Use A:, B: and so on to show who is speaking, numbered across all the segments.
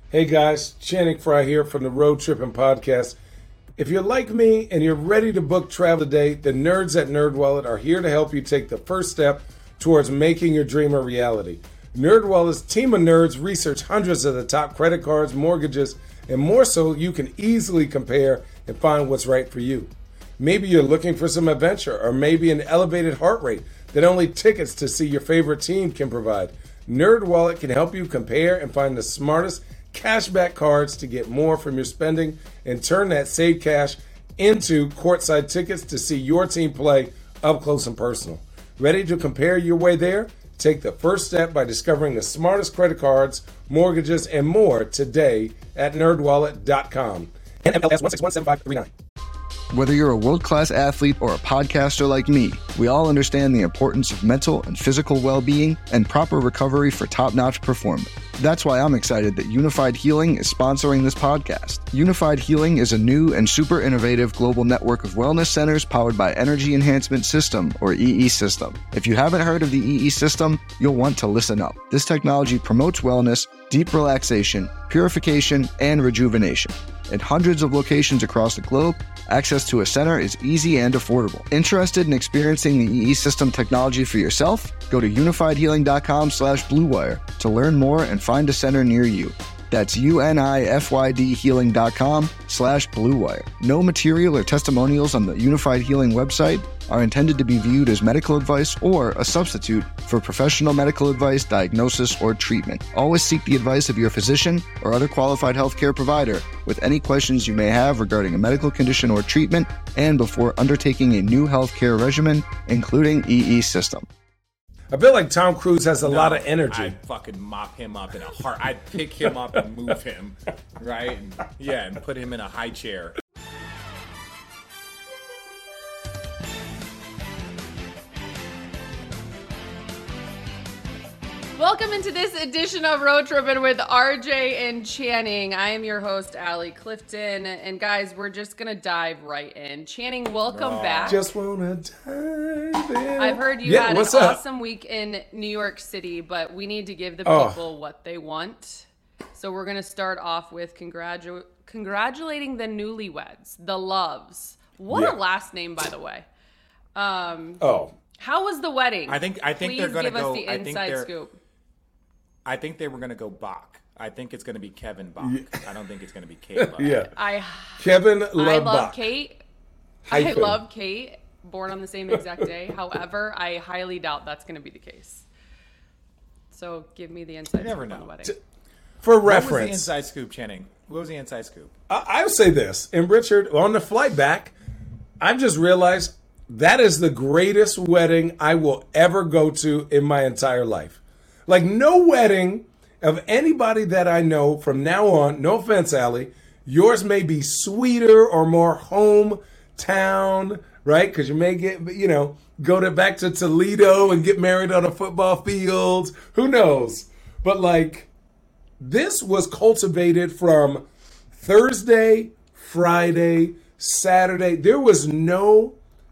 A: Hey guys, Channing Frye here from the Road Tripping Podcast. If you're like me and you're ready to book travel today, the nerds at NerdWallet are here to help you take the first step towards making your dream a reality. NerdWallet's team of nerds research hundreds of the top credit cards, mortgages, and more so you can easily compare and find what's right for you. Maybe you're looking for some adventure, or maybe an elevated heart rate that only tickets to see your favorite team can provide. NerdWallet can help you compare and find the smartest cashback cards to get more from your spending and turn that saved cash into courtside tickets to see your team play up close and personal. Ready to compare your way there? Take the first step by discovering the smartest credit cards, mortgages, and more today at nerdwallet.com. NMLS 1617539.
B: Whether you're a world-class athlete or a podcaster like me, we all understand the importance of mental and physical well-being and proper recovery for top-notch performance. That's why I'm excited that Unified Healing is sponsoring this podcast. Unified Healing is a new and super innovative global network of wellness centers powered by Energy Enhancement System, or EE System. If you haven't heard of the EE System, you'll want to listen up. This technology promotes wellness, deep relaxation, purification, and rejuvenation. In hundreds of locations across the globe, access to a center is easy and affordable. Interested in experiencing the EE System technology for yourself? Go to unifiedhealing.com/bluewire to learn more and find a center near you. That's unifydhealing.com/bluewire. No material or testimonials on the Unified Healing website are intended to be viewed as medical advice or a substitute for professional medical advice, diagnosis, or treatment. Always seek the advice of your physician or other qualified healthcare provider with any questions you may have regarding a medical condition or treatment and before undertaking a new healthcare regimen, including EE System.
A: I feel like Tom Cruise has a lot of energy.
C: I'd fucking mop him up in a heart. I'd pick him up and move him, right? And put him in a high chair.
D: Welcome into this edition of Road Trippin' with RJ and Channing. I am your host, Allie Clifton. And guys, we're just going to dive right in. Channing, welcome back.
A: Just wanna dive in.
D: I've heard you had an awesome week in New York City, but we need to give the people what they want. So we're going to start off with congratulating the newlyweds, the Loves. What a last name, by the way. How was the wedding?
C: I think they're going to go.
D: Please give us the inside scoop.
C: I think they were going to go Bach. I think it's going to be Kevin Bach. Yeah. I don't think it's going to be Kate Bach.
A: Kevin
D: Love
A: Bach.
D: I love Kate. I love Kate, born on the same exact day. However, I highly doubt that's going to be the case. So give me the inside scoop on the wedding.
A: For reference.
C: What was the inside scoop, Channing? What was the inside scoop?
A: I would say this. And Richard, on the flight back, I've just realized that is the greatest wedding I will ever go to in my entire life. Like, no wedding of anybody that I know from now on, no offense, Allie, yours may be sweeter or more hometown, right? Because you may get, go back to Toledo and get married on a football field. Who knows? But, like, this was cultivated from Thursday, Friday, Saturday. There was no,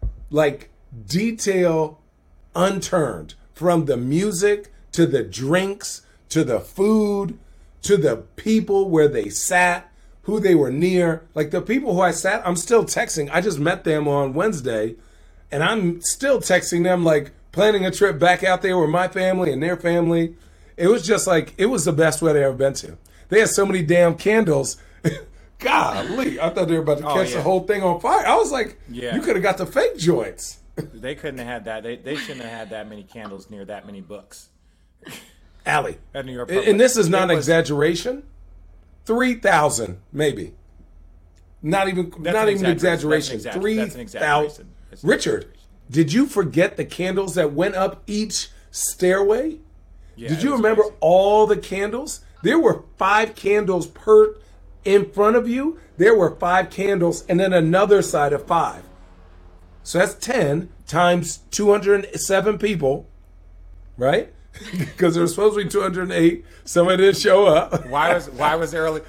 A: detail unturned from the music to the drinks, to the food, to the people where they sat, who they were near. Like, the people who I sat, I'm still texting. I just met them on Wednesday, and I'm still texting them, planning a trip back out there with my family and their family. It was just it was the best wedding I've ever been to. They had so many damn candles. Golly, I thought they were about to catch the whole thing on fire. I was like, you could have got the fake joints.
C: They couldn't have had that. They shouldn't have had that many candles near that many books.
A: Allie,
C: at New York
A: and this is not an exaggeration. 3,000, maybe. Not even exaggeration. 3,000. Richard, did you forget the candles that went up each stairway?
C: Yeah,
A: did you remember all the candles? There were 5 candles per in front of you. There were 5 candles and then another side of 5. So that's 10 times 207 people, right? Because there was supposed to be 208. Somebody didn't show up.
C: Why was there only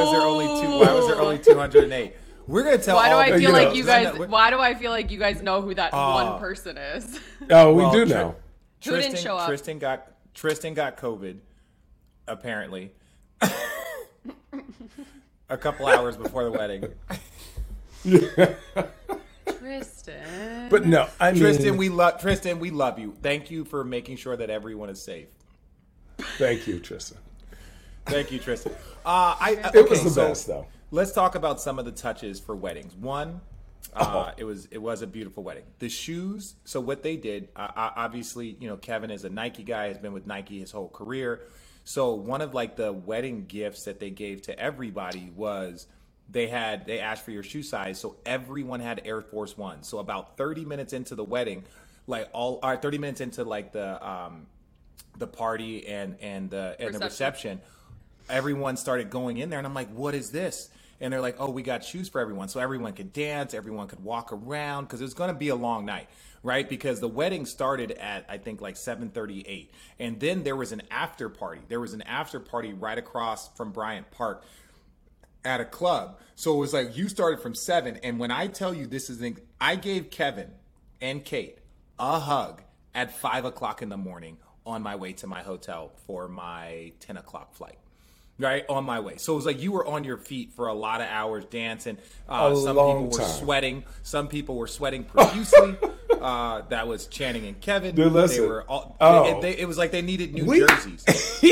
C: 208? We're gonna tell.
D: Why do I feel like you guys? Why do I feel like you guys know who that one person is?
A: Oh, we do know.
D: Who didn't show up?
C: Tristan got COVID, apparently. a couple hours before the wedding.
D: Tristan.
A: But no, I mean,
C: Tristan, we love you. Thank you for making sure that everyone is safe.
A: Thank you, Tristan.
C: Thank you, Tristan.
A: It was the best, though.
C: Let's talk about some of the touches for weddings. One, it was a beautiful wedding. The shoes. So what they did, obviously, Kevin is a Nike guy, has been with Nike his whole career. So one of like the wedding gifts that they gave to everybody was they asked for your shoe size. So everyone had Air Force One. So about 30 minutes into the wedding, 30 minutes into like the party and the reception, everyone started going in there, and I'm like, what is this? And they're like, oh, we got shoes for everyone. So everyone could dance, everyone could walk around, because it was going to be a long night, right? Because the wedding started at, I think, like 7:38. And then there was an after party. There was an after party right across from Bryant Park at a club. So it was like you started from 7. And when I tell you I gave Kevin and Kate a hug at 5 o'clock in the morning on my way to my hotel for my 10 o'clock flight. Right, on my way. So it was like you were on your feet for a lot of hours dancing. Some people were sweating. Some people were sweating profusely. That was Channing and Kevin.
A: Dude, listen.
C: They were it was like they needed new jerseys.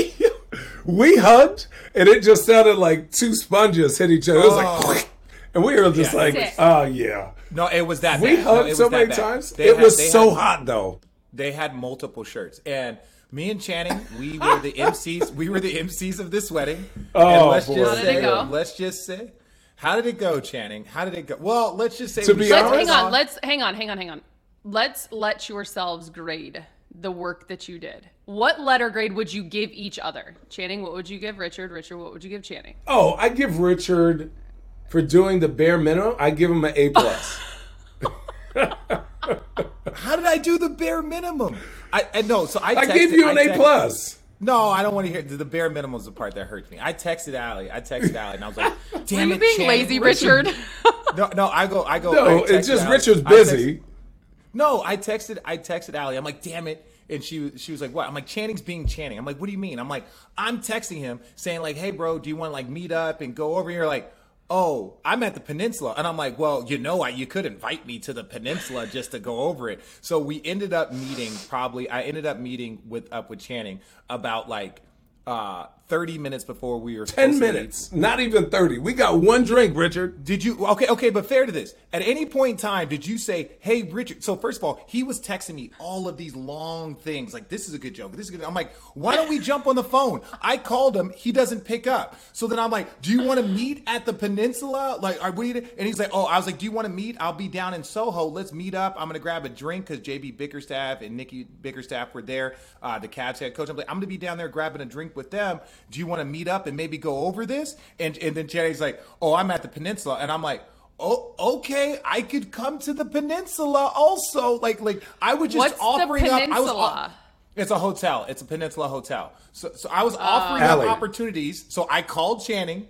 A: We hugged, and it just sounded like two sponges hit each other. It was like, and we were just yeah.
C: No, it was that
A: we
C: bad.
A: hugged so many times. It was so hot, though.
C: They had multiple shirts, and me and Channing, we were the MCs. We were the MCs of this wedding.
A: Oh,
C: and
A: boy.
C: Let's just say, how did it go, Channing? How did it go? Well, let's just say.
D: Hang on. Let's let yourselves grade the work that you did. What letter grade would you give each other? Channing, what would you give Richard? Richard, what would you give Channing?
A: Oh, I give Richard, for doing the bare minimum, I give him an A+.
C: How did I do the bare minimum? I
A: gave you an A+.
C: No, I don't want to hear the bare minimum is the part that hurts me. I texted Allie, and I was like, "Damn
D: Were
C: it,
D: you being
C: Channing,
D: lazy, Richard?"
C: No, I go.
A: No, it's just Allie. Richard's busy.
C: I texted Allie. I'm like, "Damn it." And she was like, what? I'm like, Channing's being Channing. I'm like, what do you mean? I'm like, I'm texting him saying like, hey, bro, do you want to like meet up and go over here? Like, oh, I'm at the Peninsula. And I'm like, well, you could invite me to the Peninsula just to go over it. So we ended up meeting I ended up meeting with Channing about like 30 minutes before we were
A: 10 minutes, not even 30. We got one drink, Richard.
C: Did you? Okay, but fair to this. At any point in time, did you say, hey, Richard? So first of all, he was texting me all of these long things. Like, this is a good joke. This is good. I'm like, why don't we jump on the phone? I called him. He doesn't pick up. So then I'm like, do you want to meet at the Peninsula? Like, are we? And he's like, oh, I was like, do you want to meet? I'll be down in Soho. Let's meet up. I'm going to grab a drink because JB Bickerstaff and Nikki Bickerstaff were there. The Cavs head coach. I'm like, I'm going to be down there grabbing a drink with them. Do you want to meet up and maybe go over this? And then Channing's like, oh, I'm at the Peninsula. And I'm like, oh, okay, I could come to the Peninsula also. Like I was just offering
D: the
C: up. It's a hotel. It's a Peninsula hotel. So I was offering up opportunities. So I called Channing.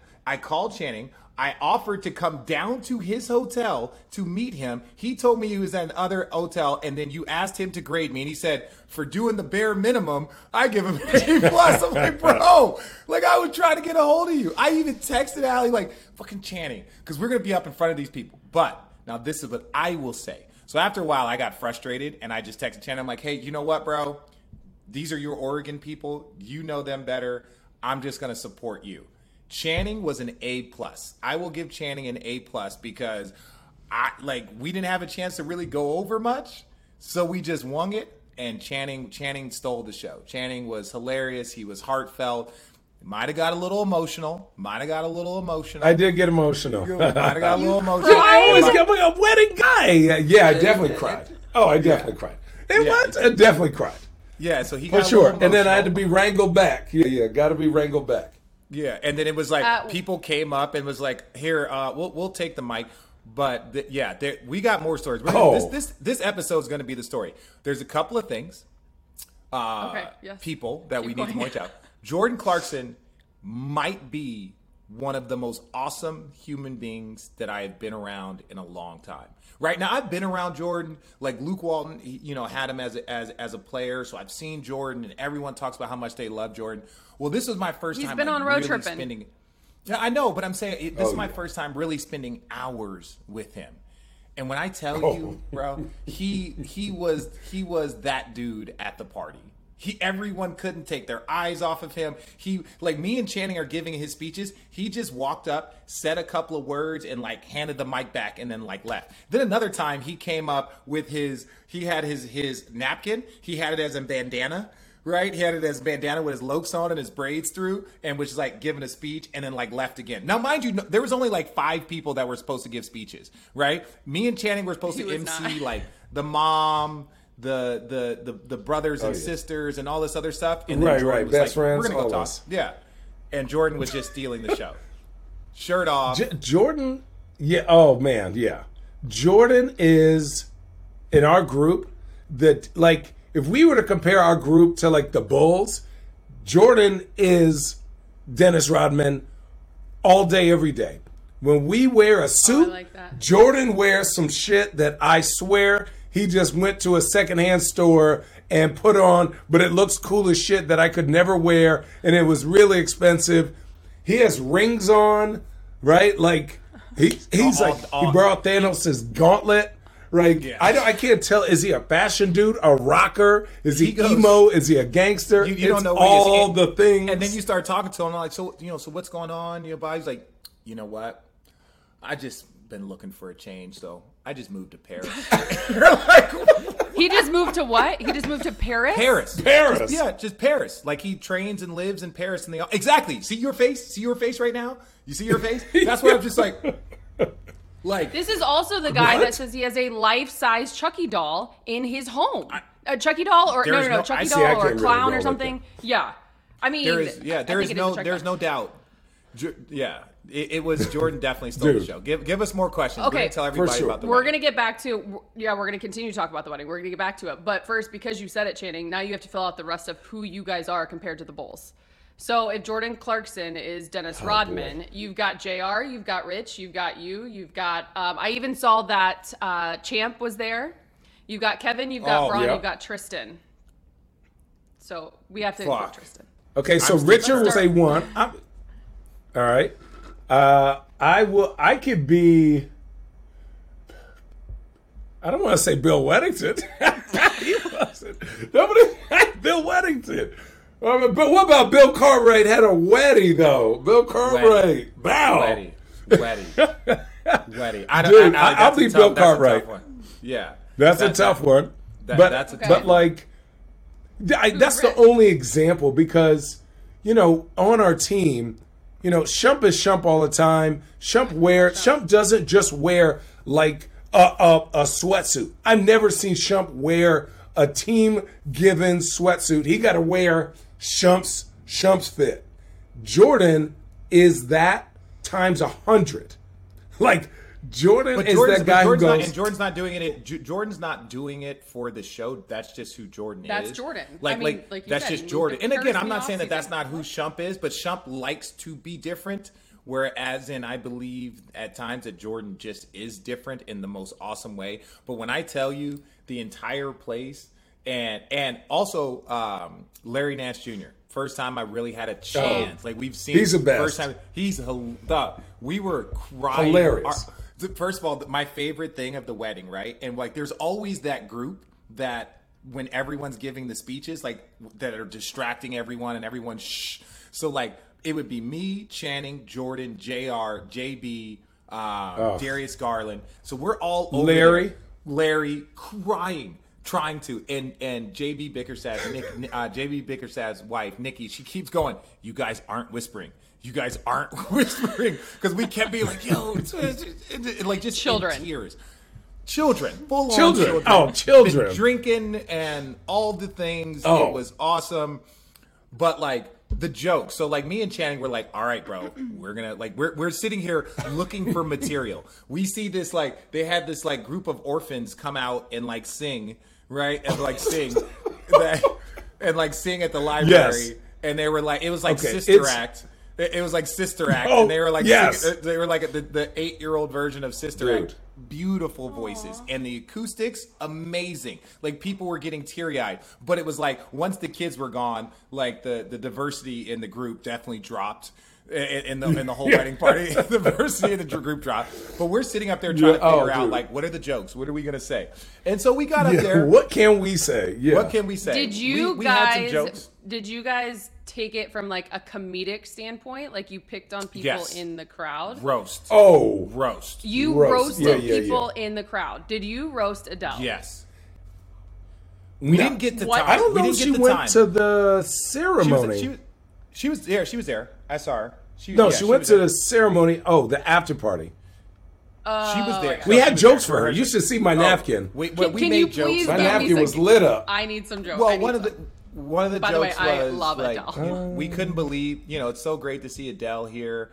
C: I offered to come down to his hotel to meet him. He told me he was at another hotel, and then you asked him to grade me, and he said, for doing the bare minimum, I give him an A+. I'm like, bro, like I was trying to get a hold of you. I even texted Allie like, fucking Channing, because we're going to be up in front of these people. But now this is what I will say. So after a while, I got frustrated, and I just texted Channing. I'm like, hey, you know what, bro? These are your Oregon people. You know them better. I'm just going to support you. Channing was an A+. I will give Channing an A+ because we didn't have a chance to really go over much, so we just wung it. And Channing stole the show. Channing was hilarious. He was heartfelt. Might have got a little emotional.
A: I did get emotional.
C: Might have got a little emotional.
A: I always get a wedding guy. Yeah, I definitely cried. Oh, I definitely cried. I definitely cried.
C: Yeah, so he got
A: for sure. And then I had to be wrangled back. Yeah, got to be wrangled back.
C: Yeah, and then it was like people came up and was like, "Here, we'll take the mic." But we got more stories. This episode is going to be the story. There's a couple of things, people that we need to point out. Jordan Clarkson might be one of the most awesome human beings that I have been around in a long time. Right now, I've been around Jordan. Like Luke Walton, had him as a player, so I've seen Jordan, and everyone talks about how much they love Jordan. Well, this was my first time.
D: He's been on road tripping.
C: Yeah, I know, but I'm saying this is my first time really spending hours with him. And when I tell you, bro, he was that dude at the party. Everyone couldn't take their eyes off of him. He, like, me and Channing are giving his speeches. He just walked up, said a couple of words, and like handed the mic back, and then like left. Then another time he came up with his napkin. He had it as a bandana, right? He had it as a bandana with his lokes on and his braids through, and was like giving a speech, and then like left again. Now, mind you, there was only like 5 people that were supposed to give speeches, right? Me and Channing were supposed to MC like the mom, the brothers and sisters and all this other stuff. And then Jordan was
A: best friends,
C: we're gonna go talk.
A: us.
C: Yeah. And Jordan was just stealing the show. Shirt off.
A: Jordan, yeah. Oh man, yeah. Jordan is in our group that, like, if we were to compare our group to like the Bulls, Jordan is Dennis Rodman all day, every day. When we wear a suit,
D: like that.
A: Jordan wears some shit that I swear he just went to a secondhand store and put on, but it looks cool as shit that I could never wear, and it was really expensive. He has rings on, right? Like he brought Thanos' gauntlet. Like, yeah. I can't tell. Is he a fashion dude, a rocker? Is he emo? Is he a gangster?
C: You don't know
A: all the things.
C: And then you start talking to him like, so what's going on? Your body's like, you know what? I just been looking for a change, so I just moved to Paris. You're like,
D: he just moved to what? He just moved to Paris?
A: Paris.
C: Just Paris. Like, he trains and lives in Paris. Exactly. See your face? See your face right now? You see your face? That's what I'm just like.
D: This is also the guy that says he has a life-size Chucky doll in his home. A Chucky doll or no, Chucky doll or a clown or something. Yeah. I mean,
C: there's no doubt. Yeah. It was Jordan definitely stole the show. Give us more questions.
D: Okay.
C: We're going to tell everybody about the
D: wedding. We're going to get back to, we're going to continue to talk about the wedding. We're going to get back to it. But first, because you said it, Channing, now you have to fill out the rest of who you guys are compared to the Bulls. So if Jordan Clarkson is Dennis Rodman, you've got JR, you've got Rich, you've got you've got, I even saw that Champ was there. You've got Kevin, you've got Braun, you've got Tristan. So we have to include Tristan.
A: Okay, so Richard will say 1. All right. I could be, I don't want to say Bill Weddington. Nobody liked Bill Weddington. But what about Bill Cartwright had a wedding, though? Bill Cartwright. Wow.
C: Weddy.
A: I'll be Bill Cartwright.
C: Yeah.
A: That's a tough one.
C: That's a tough one.
A: But like, that's the only example because, on our team, Shump is Shump all the time. Shump doesn't just wear like a sweatsuit. I've never seen Shump wear a team-given sweatsuit. He got to wear Shump's fit. Jordan is that times 100. Like, Jordan is that guy who goes.
C: And Jordan's not doing it. Jordan's not doing it for the show. That's just who Jordan is.
D: That's Jordan.
C: Like that's just Jordan. And again, I'm not saying that that's not who Shump is, but Shump likes to be different. Whereas I believe at times that Jordan just is different in the most awesome way. But when I tell you the entire place, and also Larry Nance Jr. First time I really had a chance. Like, we've seen.
A: He's the best.
C: First time we were crying.
A: Hilarious.
C: First of all, my favorite thing of the wedding, right? And like, there's always that group that when everyone's giving the speeches, like, that are distracting everyone and everyone shh. So like, it would be me, Channing, Jordan, JR, JB, Darius Garland. So we're all over Larry crying, trying to, and JB Bickerstad's wife, Nikki, she keeps going, you guys aren't whispering. You guys aren't whispering, because we kept being like, yo, it's like just
D: children.
C: Tears. Children. Full
A: children.
C: On children.
A: Oh, children.
C: Been drinking and all the things.
A: Oh.
C: It was awesome. But like, the joke. So like, me and Channing were like, all right, bro, we're gonna like, we're sitting here looking for material. We see this, like, they had this like group of orphans come out and like sing, right? And like sing and like sing at the library.
A: Yes.
C: And they were like, it was like Sister Act. It was like Sister Act, and they were like, they were like the 8-year-old version of Sister Act. Beautiful voices, and the acoustics, amazing. Like, people were getting teary-eyed, but it was like, once the kids were gone, like the diversity in the group definitely dropped. in the whole wedding party, the diversity in the group drop. But we're sitting up there trying to figure out, like, what are the jokes? What are we going to say? And so we got up there.
A: What can we say? Yeah.
C: What can we say?
D: Did you guys take it from like a comedic standpoint? Like you picked on people in the crowd?
C: Roast.
A: Oh.
C: Roast.
D: You roasted people in the crowd. Did you roast Adele?
C: Yes. We didn't get the time.
A: I don't know if she went to the ceremony.
C: She was there. She was there. I saw her. She
A: went to the ceremony. Oh, the after party.
C: She was there.
A: We had jokes for her. You should see my napkin.
C: We made jokes.
A: My napkin was lit up.
D: I need some jokes.
C: Well, one of the jokes
D: By the way, I
C: was
D: love
C: like,
D: Adele.
C: we couldn't believe, it's so great to see Adele here.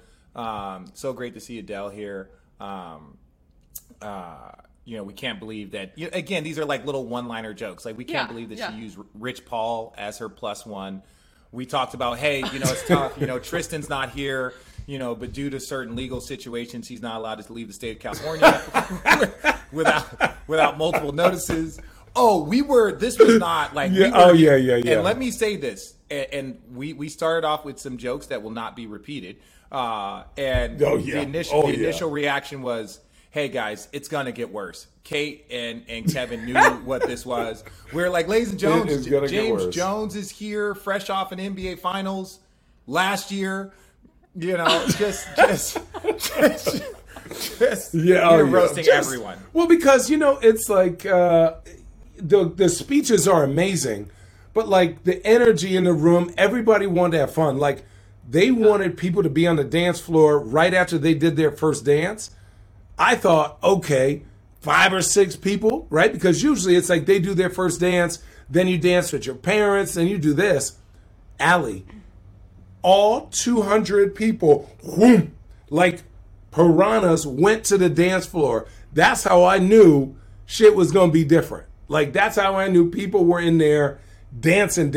C: We can't believe that. Again, these are like little one-liner jokes. Like we can't believe that she used Rich Paul as her +1. We talked about, hey, it's tough. Tristan's not here. But due to certain legal situations, he's not allowed to leave the state of California without multiple notices. Oh, this was not like.
A: Yeah.
C: And let me say this, and we started off with some jokes that will not be repeated. The initial reaction was, hey guys, it's gonna get worse. Kate and Kevin knew what this was. We're like, ladies and gentlemen, James Jones is here, fresh off an NBA Finals last year. Just roasting everyone.
A: Well, because it's like the speeches are amazing, but like the energy in the room, everybody wanted to have fun. Like they wanted people to be on the dance floor right after they did their first dance. I thought, okay, 5 or 6 people, right? Because usually it's like they do their first dance, then you dance with your parents, then you do this. Allie, all 200 people, whoom, like piranhas, went to the dance floor. That's how I knew shit was going to be different. Like, that's how I knew people were in there dancing.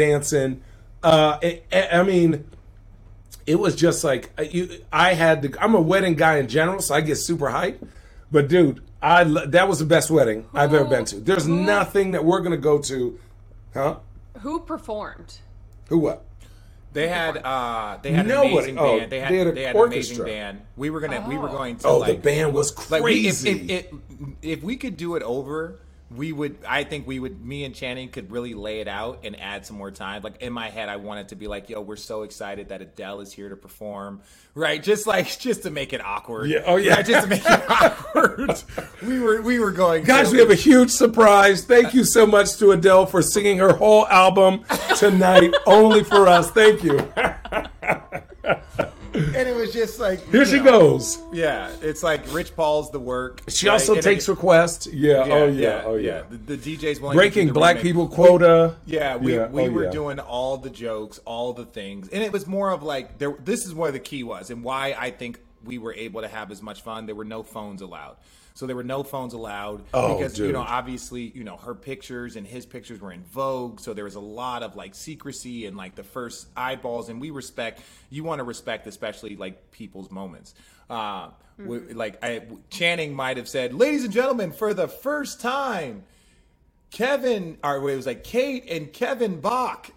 A: I mean, it was just like, I'm a wedding guy in general, so I get super hyped. But, dude, that was the best wedding I've ever been to. There's nothing that we're going to go to. Huh?
D: Who performed?
A: Who what?
C: They had an amazing band. They had an amazing band. We were going to.
A: Oh, the band was crazy.
C: Like if we could do it over, we would. I think we would. Me and Channing could really lay it out and add some more time. Like in my head, I wanted to be like, "Yo, we're so excited that Adele is here to perform." Right, just to make it awkward.
A: Yeah. Oh yeah.
C: Right? Just to make it awkward. We were going.
A: Guys, we have a huge surprise. Thank you so much to Adele for singing her whole album tonight, only for us. Thank you.
C: And it was just like,
A: here she goes.
C: Yeah, it's like Rich Paul's the work.
A: She also takes requests. Yeah. Oh yeah.
C: The DJ's willing
A: breaking
C: to do the
A: black
C: remix.
A: People quota.
C: We were doing all the jokes, all the things, and it was more of like this is where the key was, and why I think we were able to have as much fun. There were no phones allowed. So there were no phones allowed because,
A: dude.
C: Obviously, her pictures and his pictures were in vogue. So there was a lot of like secrecy and like the first eyeballs. And you want to respect, especially like people's moments. Channing might have said, ladies and gentlemen, for the first time, it was like Kate and Kevin Bach.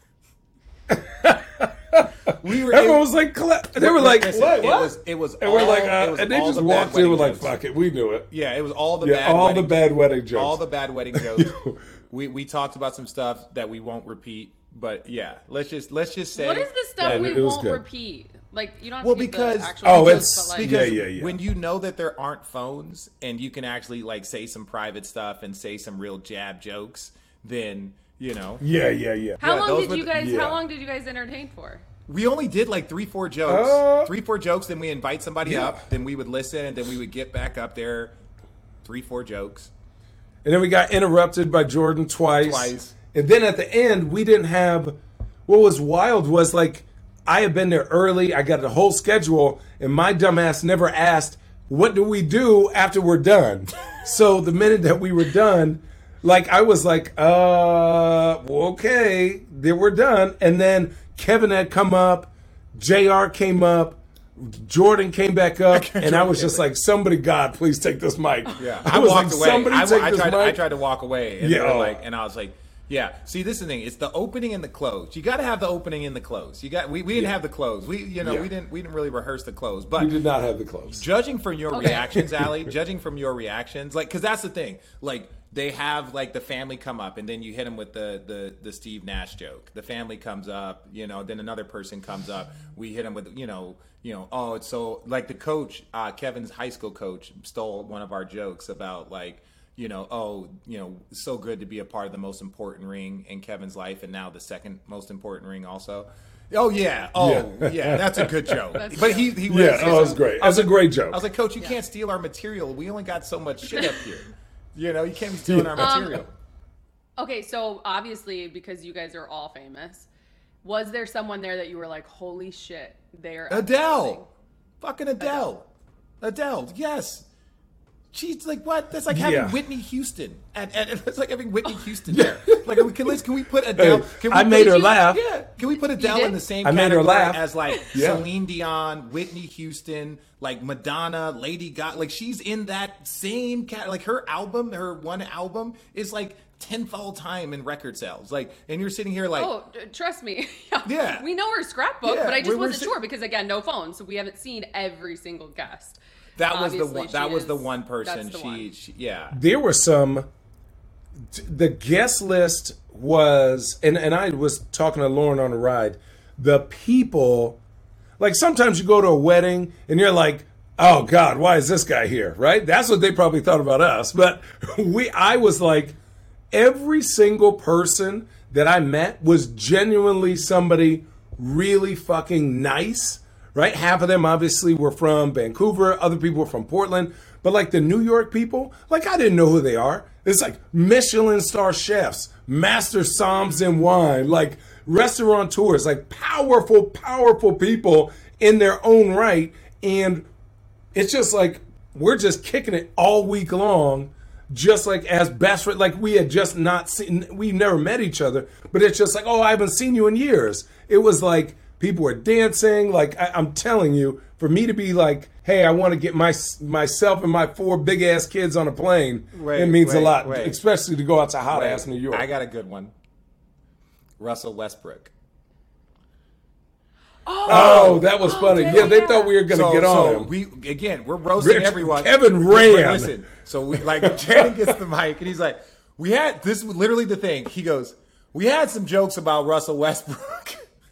A: Everyone was like, they were like, what?
C: It was,
A: and we're like, and they just walked in with like, fuck it, we knew it.
C: Yeah, it was all the
A: bad wedding jokes.
C: All the bad wedding jokes. we talked about some stuff that we won't repeat, but yeah, let's just say.
D: What is the stuff we won't repeat? Like, you don't have to
C: because
D: the actual jokes, but
A: because
C: when you know that there aren't phones and you can actually like say some private stuff and say some real jab jokes, then
A: Yeah.
D: How long did you guys entertain for?
C: We only did like 3-4 jokes. 3-4 jokes, then we invite somebody up, then we would listen, and then we would get back up there. 3-4 jokes.
A: And then we got interrupted by Jordan twice. And then at the end, we didn't have. What was wild was like, I had been there early. I got the whole schedule, and my dumbass never asked, what do we do after we're done? So the minute that we were done, like, I was like, okay, then we're done. And then Kevin had come up, JR came up, Jordan came back up, and I was just like, somebody, God, please take this mic.
C: Yeah, I walked away.
A: Somebody take this mic.
C: I tried to walk away, and they were like, and I was like, Yeah. See, this is the thing. It's the opening and the close. You got to have the opening and the close. We didn't have the close. We didn't really rehearse the close. But
A: we did not have the close.
C: Judging from your reactions, Allie, like, because that's the thing. Like, they have like the family come up, and then you hit them with the Steve Nash joke. The family comes up, then another person comes up. We hit them with oh, it's so like the coach, Kevin's high school coach, stole one of our jokes about like. So good to be a part of the most important ring in Kevin's life, and now the second most important ring also. Oh yeah, that's a good joke. But he
A: it was great. That's a great joke.
C: I was like, Coach, you can't steal our material. We only got so much shit up here. You can't be stealing our material.
D: Okay, so obviously because you guys are all famous, was there someone there that you were like, holy shit, they're
C: Adele, fucking Adele, yes. She's like, what? That's like having Whitney Houston. And it's like having Whitney Houston there. Like, can we put Adele?
A: I made her laugh.
C: Yeah. Can we put Adele in the same category as like Celine Dion, Whitney Houston, like Madonna, Lady Gaga? Like, she's in that same category. Like, her one album is like 10th all time in record sales. Like, and you're sitting here like,
D: oh, trust me.
C: Yeah.
D: We know her scrapbook, but I just wasn't sure because, again, no phone. So we haven't seen every single guest.
C: That was the one. That was the one person. She.
A: There were some. The guest list was, and I was talking to Lauren on a ride. The people, like sometimes you go to a wedding and you're like, oh God, why is this guy here? Right? That's what they probably thought about us. But I was like, every single person that I met was genuinely somebody really fucking nice. Right? Half of them obviously were from Vancouver. Other people were from Portland. But like the New York people, like I didn't know who they are. It's like Michelin star chefs, master somms in wine, like restaurateurs, like powerful, powerful people in their own right. And it's just like, we're just kicking it all week long, just like as best friends. Like we had just not seen, we never met each other. But it's just like, oh, I haven't seen you in years. It was like, people were dancing. Like, I'm telling you, for me to be like, hey, I want to get myself and my 4 big-ass kids on a plane, it means a lot, especially to go out to hot-ass New York.
C: I got a good one. Russell Westbrook.
A: Oh, that was funny. Yeah, they thought we were going to get on him.
C: We're roasting everyone.
A: Kevin ran.
C: Listen, so Channing gets the mic, and he's like, this was literally the thing. He goes, we had some jokes about Russell Westbrook.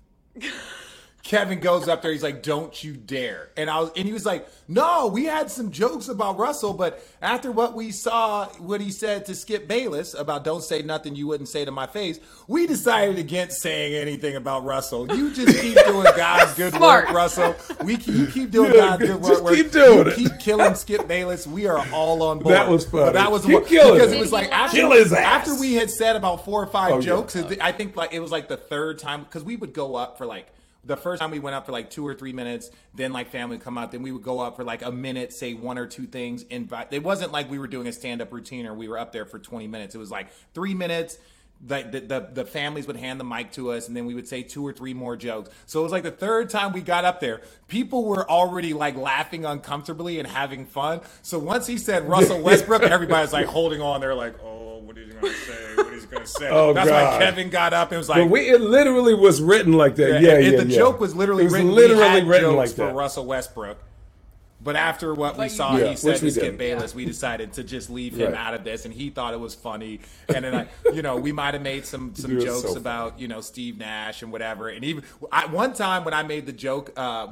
C: Kevin goes up there. He's like, "Don't you dare!" And he was like, "No, we had some jokes about Russell, but after what we saw, what he said to Skip Bayless about don't say nothing you wouldn't say to my face, we decided against saying anything about Russell. You just keep doing God's good work, Russell. You keep doing God's good work.
A: Just keep doing it.
C: Keep killing Skip Bayless. We are all on board."
A: That was funny.
C: But that was
A: because
C: it was like after we had said about 4 or 5 jokes. I think like it was like the third time because we would go up for like. The first time we went up for like 2 or 3 minutes, then like family would come out, then we would go up for like a minute, say 1 or 2 things. It wasn't like we were doing a stand-up routine or we were up there for 20 minutes. It was like 3 minutes. Like the families would hand the mic to us, and then we would say 2 or 3 more jokes. So it was like the third time we got up there, people were already like laughing uncomfortably and having fun. So once he said Russell Westbrook, everybody was like holding on. They're like, oh, what is he going to say? What is he going to say? That's why Kevin got up and was like,
A: it literally was written like that. The
C: joke was literally written.
A: Literally written like that
C: for Russell Westbrook. But after what we saw, he said to Skip Bayless, we decided to just leave him out of this, and he thought it was funny. And then, we might have made some jokes about, Steve Nash and whatever. And even one time when I made the joke,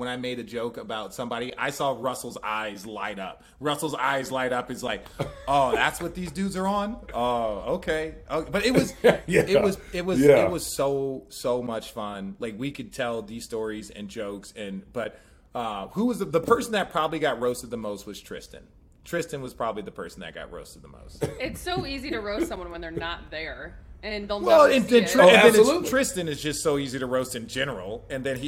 C: about somebody, I saw Russell's eyes light up. Russell's eyes light up is like, oh, that's what these dudes are on. Oh, okay. But it was, it was so much fun. Like we could tell these stories and jokes, but. Who was the person that probably got roasted the most was Tristan. Tristan was probably the person that got roasted the most.
D: It's so easy to roast someone when they're not there. And they'll
C: Tristan is just so easy to roast in general. And then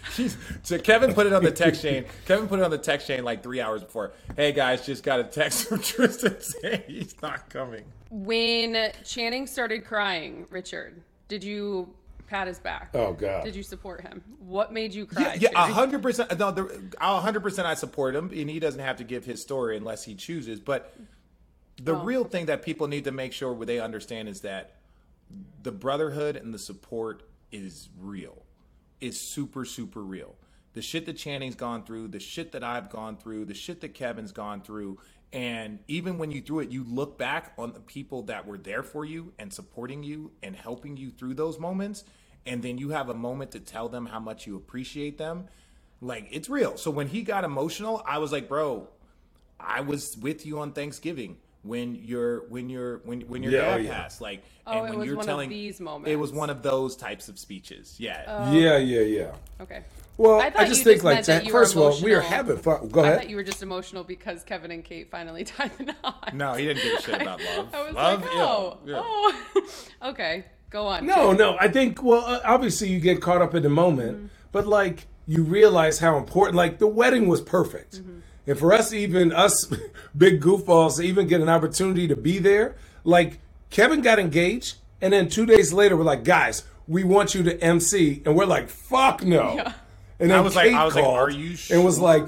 C: so Kevin put it on the text chain. Kevin put it on the text chain like 3 hours before. Hey guys, just got a text from Tristan saying he's not coming.
D: When Channing started crying, Richard, did you pat his back?
A: Oh God!
D: Did you support him? What made you cry?
C: Yeah, 100%. No, 100%. I support him, and he doesn't have to give his story unless he chooses. But the real thing that people need to make sure they understand is that the brotherhood and the support is real. Is super, super real. The shit that Channing's gone through, the shit that I've gone through, the shit that Kevin's gone through, and even when you threw it, you look back on the people that were there for you and supporting you and helping you through those moments, and then you have a moment to tell them how much you appreciate them. Like, it's real. So when he got emotional, I was like, bro, I was with you on Thanksgiving when your dad passed. Like, and when you're telling
D: these moments.
C: It was one of those types of speeches. Yeah.
A: Yeah.
D: Okay.
A: Well, I just think like that. First of all, we are having fun. Go ahead.
D: I thought you were just emotional because Kevin and Kate finally tied the knot.
C: No, he didn't give a shit about love.
D: I was
C: love,
D: like, oh. Okay, go on.
A: No. I think, well, obviously you get caught up in the moment, but like you realize how important, like the wedding was perfect. And for us, even us big goofballs, to even get an opportunity to be there, like Kevin got engaged, and then 2 days later, we're like, guys, we want you to MC. And we're like, fuck no. Yeah. And then Kate called
C: are you sure?
A: and was like,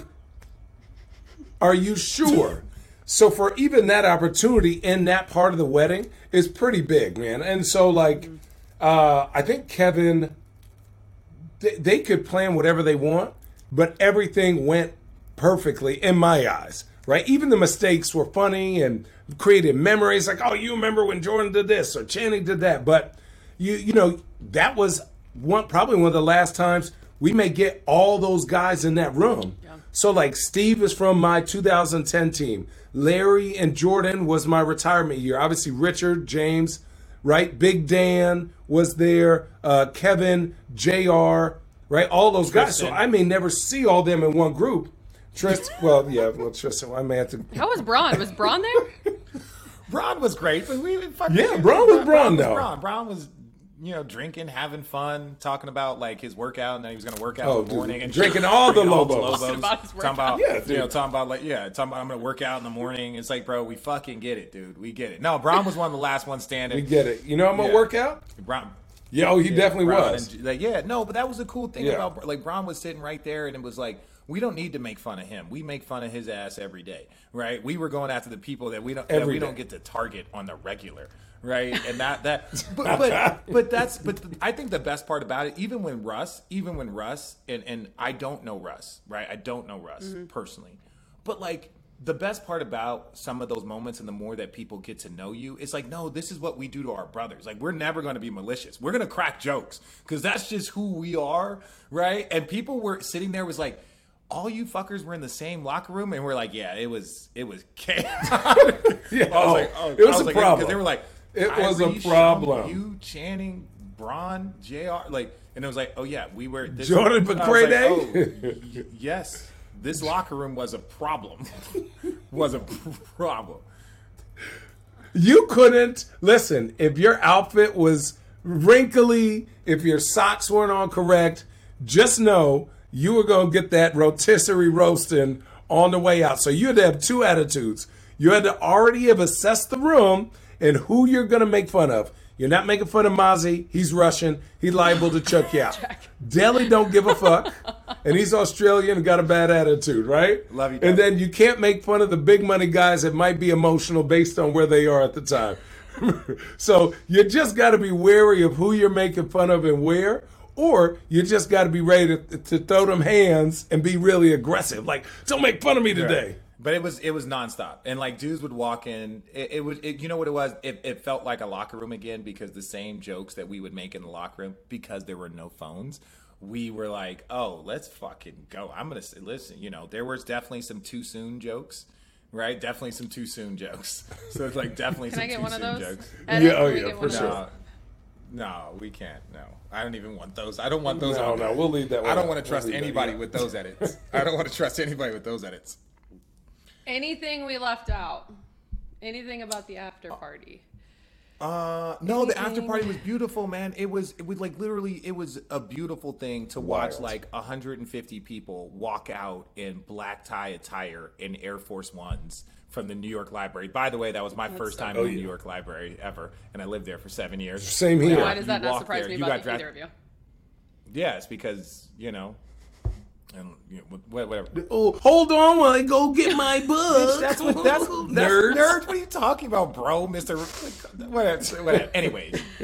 A: are you sure? So for even that opportunity in that part of the wedding is pretty big, man. And so like, I think Kevin, they could plan whatever they want, but everything went perfectly in my eyes, right? Even the mistakes were funny and created memories. Like, oh, you remember when Jordan did this or Channing did that? But you know, that was probably one of the last times we may get all those guys in that room. Yeah. So like Steve is from my 2010 team. Larry and Jordan was my retirement year. Obviously Richard, James, right? Big Dan was there. Kevin, JR, right? All those guys. So I may never see all them in one group. Tristan, Tristan, I may have to.
D: How was Braun? Was Braun there?
C: Braun was great, but
A: Braun was Braun though.
C: Braun was, drinking, having fun, talking about like his workout, and then he was going to work out in the morning and
A: drinking all the Lobos.
C: Talking about I'm going to work out in the morning. It's like, bro, we fucking get it, dude. We get it. No, Braun was one of the last ones standing.
A: We get it. You know I'm going to work out?
C: Braun.
A: Yeah, he definitely was.
C: And, but that was the cool thing about, like, Braun was sitting right there, and it was like, we don't need to make fun of him. We make fun of his ass every day, right? We were going after the people that we don't get to target on the regular, right? And but I think the best part about it, even when Russ, and I don't know Russ, right? I don't know Russ personally, but like the best part about some of those moments and the more that people get to know you, it's like, no, this is what we do to our brothers. Like, we're never going to be malicious. We're going to crack jokes because that's just who we are, right? And people were sitting there was like, all you fuckers were in the same locker room, and we're like, yeah, it was chaos.
A: It was a problem.
C: Because they were like,
A: it was a problem.
C: You, Channing, Braun, JR, like, and it was like, oh yeah, we were this
A: Jordan McCray.
C: Yes, this locker room was a problem.
A: You couldn't listen if your outfit was wrinkly, if your socks weren't on correct. Just know you were going to get that rotisserie roasting on the way out. So you had to have two attitudes. You had to already have assessed the room and who you're going to make fun of. You're not making fun of Mozzie. He's Russian. He's liable to choke you out. Deli don't give a fuck. And he's Australian and got a bad attitude, right?
C: Love you,
A: and then you can't make fun of the big money guys that might be emotional based on where they are at the time. So you just got to be wary of who you're making fun of and where. Or you just got to be ready to throw them hands and be really aggressive. Like, don't make fun of me today.
C: Yeah. But it was nonstop. And like dudes would walk in. You know what it was? It felt like a locker room again because the same jokes that we would make in the locker room because there were no phones. We were like, oh, let's fucking go. I'm going to say, listen, there was definitely some too soon jokes. Right? Definitely some too soon jokes. So it's like definitely some too soon jokes.
A: For sure.
C: No, we can't. No, I don't even want those. I don't want those.
A: No, we'll leave that one.
C: I don't want to trust anybody with those edits. I don't want to trust anybody with those edits.
D: Anything we left out? Anything about the after party?
C: No, the after party was beautiful, man. It was like literally, it was a beautiful thing to watch like 150 people walk out in black tie attire in Air Force Ones from the New York Library. By the way, that was my first time in the New York Library ever, and I lived there for 7 years.
A: Same here.
D: Why does that not surprise me about either of you?
C: Yeah, it's because, and whatever.
A: Oh, hold on while I go get my book.
C: That's nerds. What are you talking about, bro, Mr. Whatever. Anyways,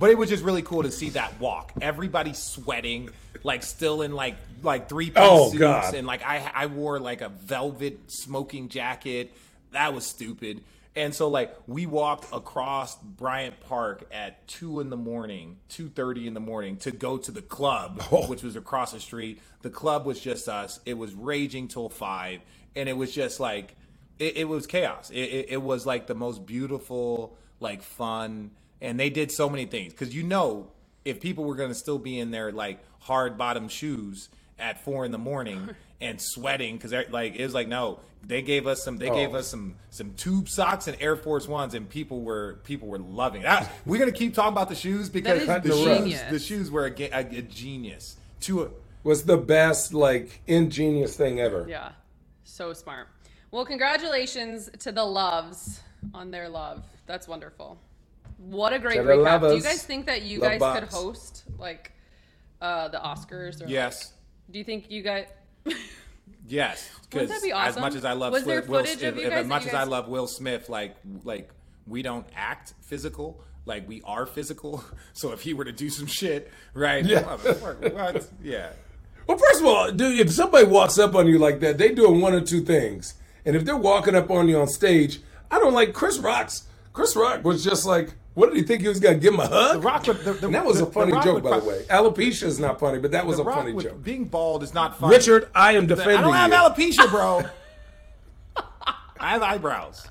C: But it was just really cool to see that walk. Everybody sweating, like still in like 3-piece suits. God. And like I wore like a velvet smoking jacket. That was stupid. And so like we walked across Bryant Park at 2:30 in the morning to go to the club, which was across the street. The club was just us. It was raging till 5, and it was just like it was chaos. It was like the most beautiful, like fun, and they did so many things because if people were going to still be in their like hard bottom shoes at 4 in.the and sweating because like it was like no. They gave us some tube socks and Air Force Ones, and people were loving it. We're gonna keep talking about the shoes because the shoes were a genius.
A: Was the best like ingenious thing ever.
D: Yeah, so smart. Well, congratulations to the Loves on their love. That's wonderful. What a great recap. Do you guys think that you guys could host like the Oscars? Or
C: yes.
D: Do you think you guys?
C: Yes, because
D: awesome?
C: As much as I love I love Will Smith, like we don't act physical, like we are physical. So if he were to do some shit, right? Yeah. What? Yeah.
A: Well, first of all, dude, if somebody walks up on you like that, they doing one of two things. And if they're walking up on you on stage, I don't like Chris Rock. Chris Rock was just like, what did he think he was going to give him a hug?
C: The Rock,
A: that was a funny joke, by the way. Alopecia is not funny, but that was a funny joke.
C: Being bald is not funny.
A: Richard, I am defending you.
C: I don't have alopecia, bro. I have eyebrows.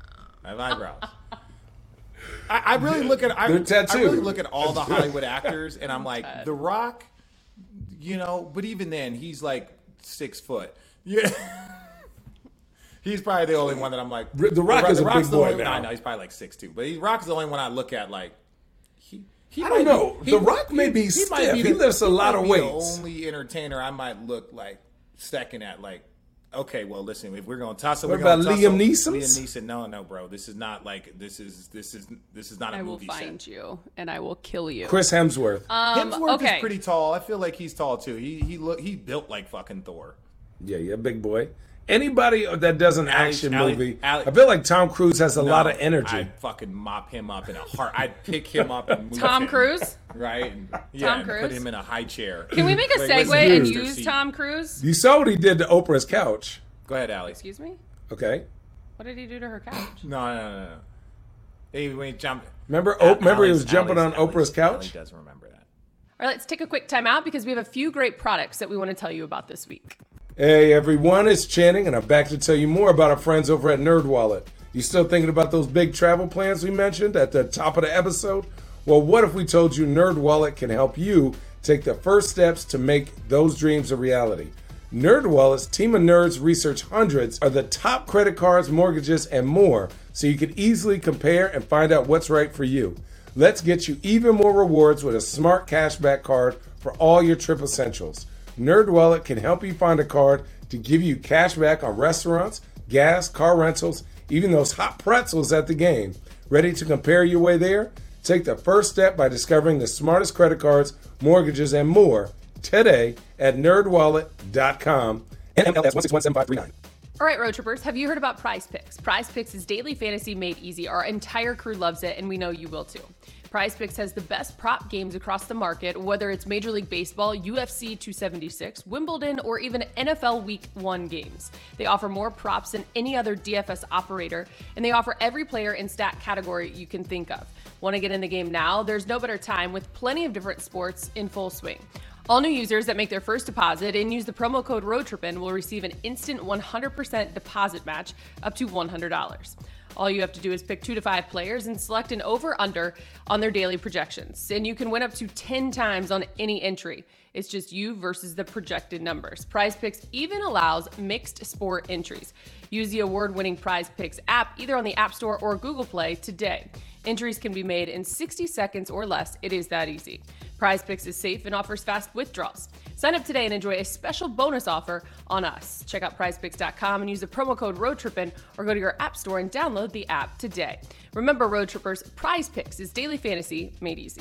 C: I really look at I really look at all the Hollywood actors, and I'm like, The Rock, but even then, he's like 6 foot. Yeah. He's probably the only one that I'm like.
A: The Rock is a big boy now.
C: I know he's probably like 6'2", but Rock is the only one I look at like.
A: I don't know. The Rock may be stiff. He lifts a lot of weights.
C: The only entertainer I might look like second at like. Okay, well, listen. If we're going to tussle,
A: what about Liam Neeson?
C: Liam Neeson, no, bro. This is not like this is not a movie set.
D: I will find you and I will kill you.
A: Chris Hemsworth.
C: Hemsworth is pretty tall. I feel like he's tall too. He built like fucking Thor.
A: Yeah, big boy. Anybody that does an action movie, I feel like Tom Cruise has a lot of energy.
C: I'd fucking mop him up in a heart. I'd pick him up and move
D: Tom
C: him,
D: Cruise?
C: Right?
D: Tom Cruise?
C: Put him in a high chair.
D: Can we make a segue and use Tom Cruise?
A: You saw what he did to Oprah's couch.
C: Go ahead, Allie.
D: Excuse me?
A: Okay.
D: What did he do to her couch?
C: No. He jumped.
A: Remember he was jumping on Oprah's couch?
C: Allie doesn't remember that.
D: All right, let's take a quick time out because we have a few great products that we want to tell you about this week.
A: Hey everyone, it's Channing, and I'm back to tell you more about our friends over at NerdWallet. You still thinking about those big travel plans we mentioned at the top of the episode? Well, what if we told you NerdWallet can help you take the first steps to make those dreams a reality? NerdWallet's team of nerds research hundreds of the top credit cards, mortgages, and more, so you can easily compare and find out what's right for you. Let's get you even more rewards with a smart cashback card for all your trip essentials. NerdWallet can help you find a card to give you cash back on restaurants, gas, car rentals, even those hot pretzels at the game. Ready to compare your way there? Take the first step by discovering the smartest credit cards, mortgages, and more today at nerdwallet.com. NMLS 1617539.
D: All right, road trippers, have you heard about Prize Picks? Prize Picks is daily fantasy made easy. Our entire crew loves it, and we know you will too. Prize Picks has the best prop games across the market, whether it's Major League Baseball, UFC 276, Wimbledon, or even NFL Week 1 games. They offer more props than any other DFS operator, and they offer every player and stat category you can think of. Want to get in the game now? There's no better time with plenty of different sports in full swing. All new users that make their first deposit and use the promo code ROADTRIPPIN will receive an instant 100% deposit match up to $100. All you have to do is pick 2 to 5 players and select an over-under on their daily projections. And you can win up to 10 times on any entry. It's just you versus the projected numbers. Prize Picks even allows mixed sport entries. Use the award-winning Prize Picks app either on the App Store or Google Play today. Entries can be made in 60 seconds or less. It is that easy. Prize Picks is safe and offers fast withdrawals. Sign up today and enjoy a special bonus offer on us. Check out prizepicks.com and use the promo code ROADTRIPPIN or go to your app store and download the app today. Remember, Road Trippers, Prize Picks is daily fantasy made easy.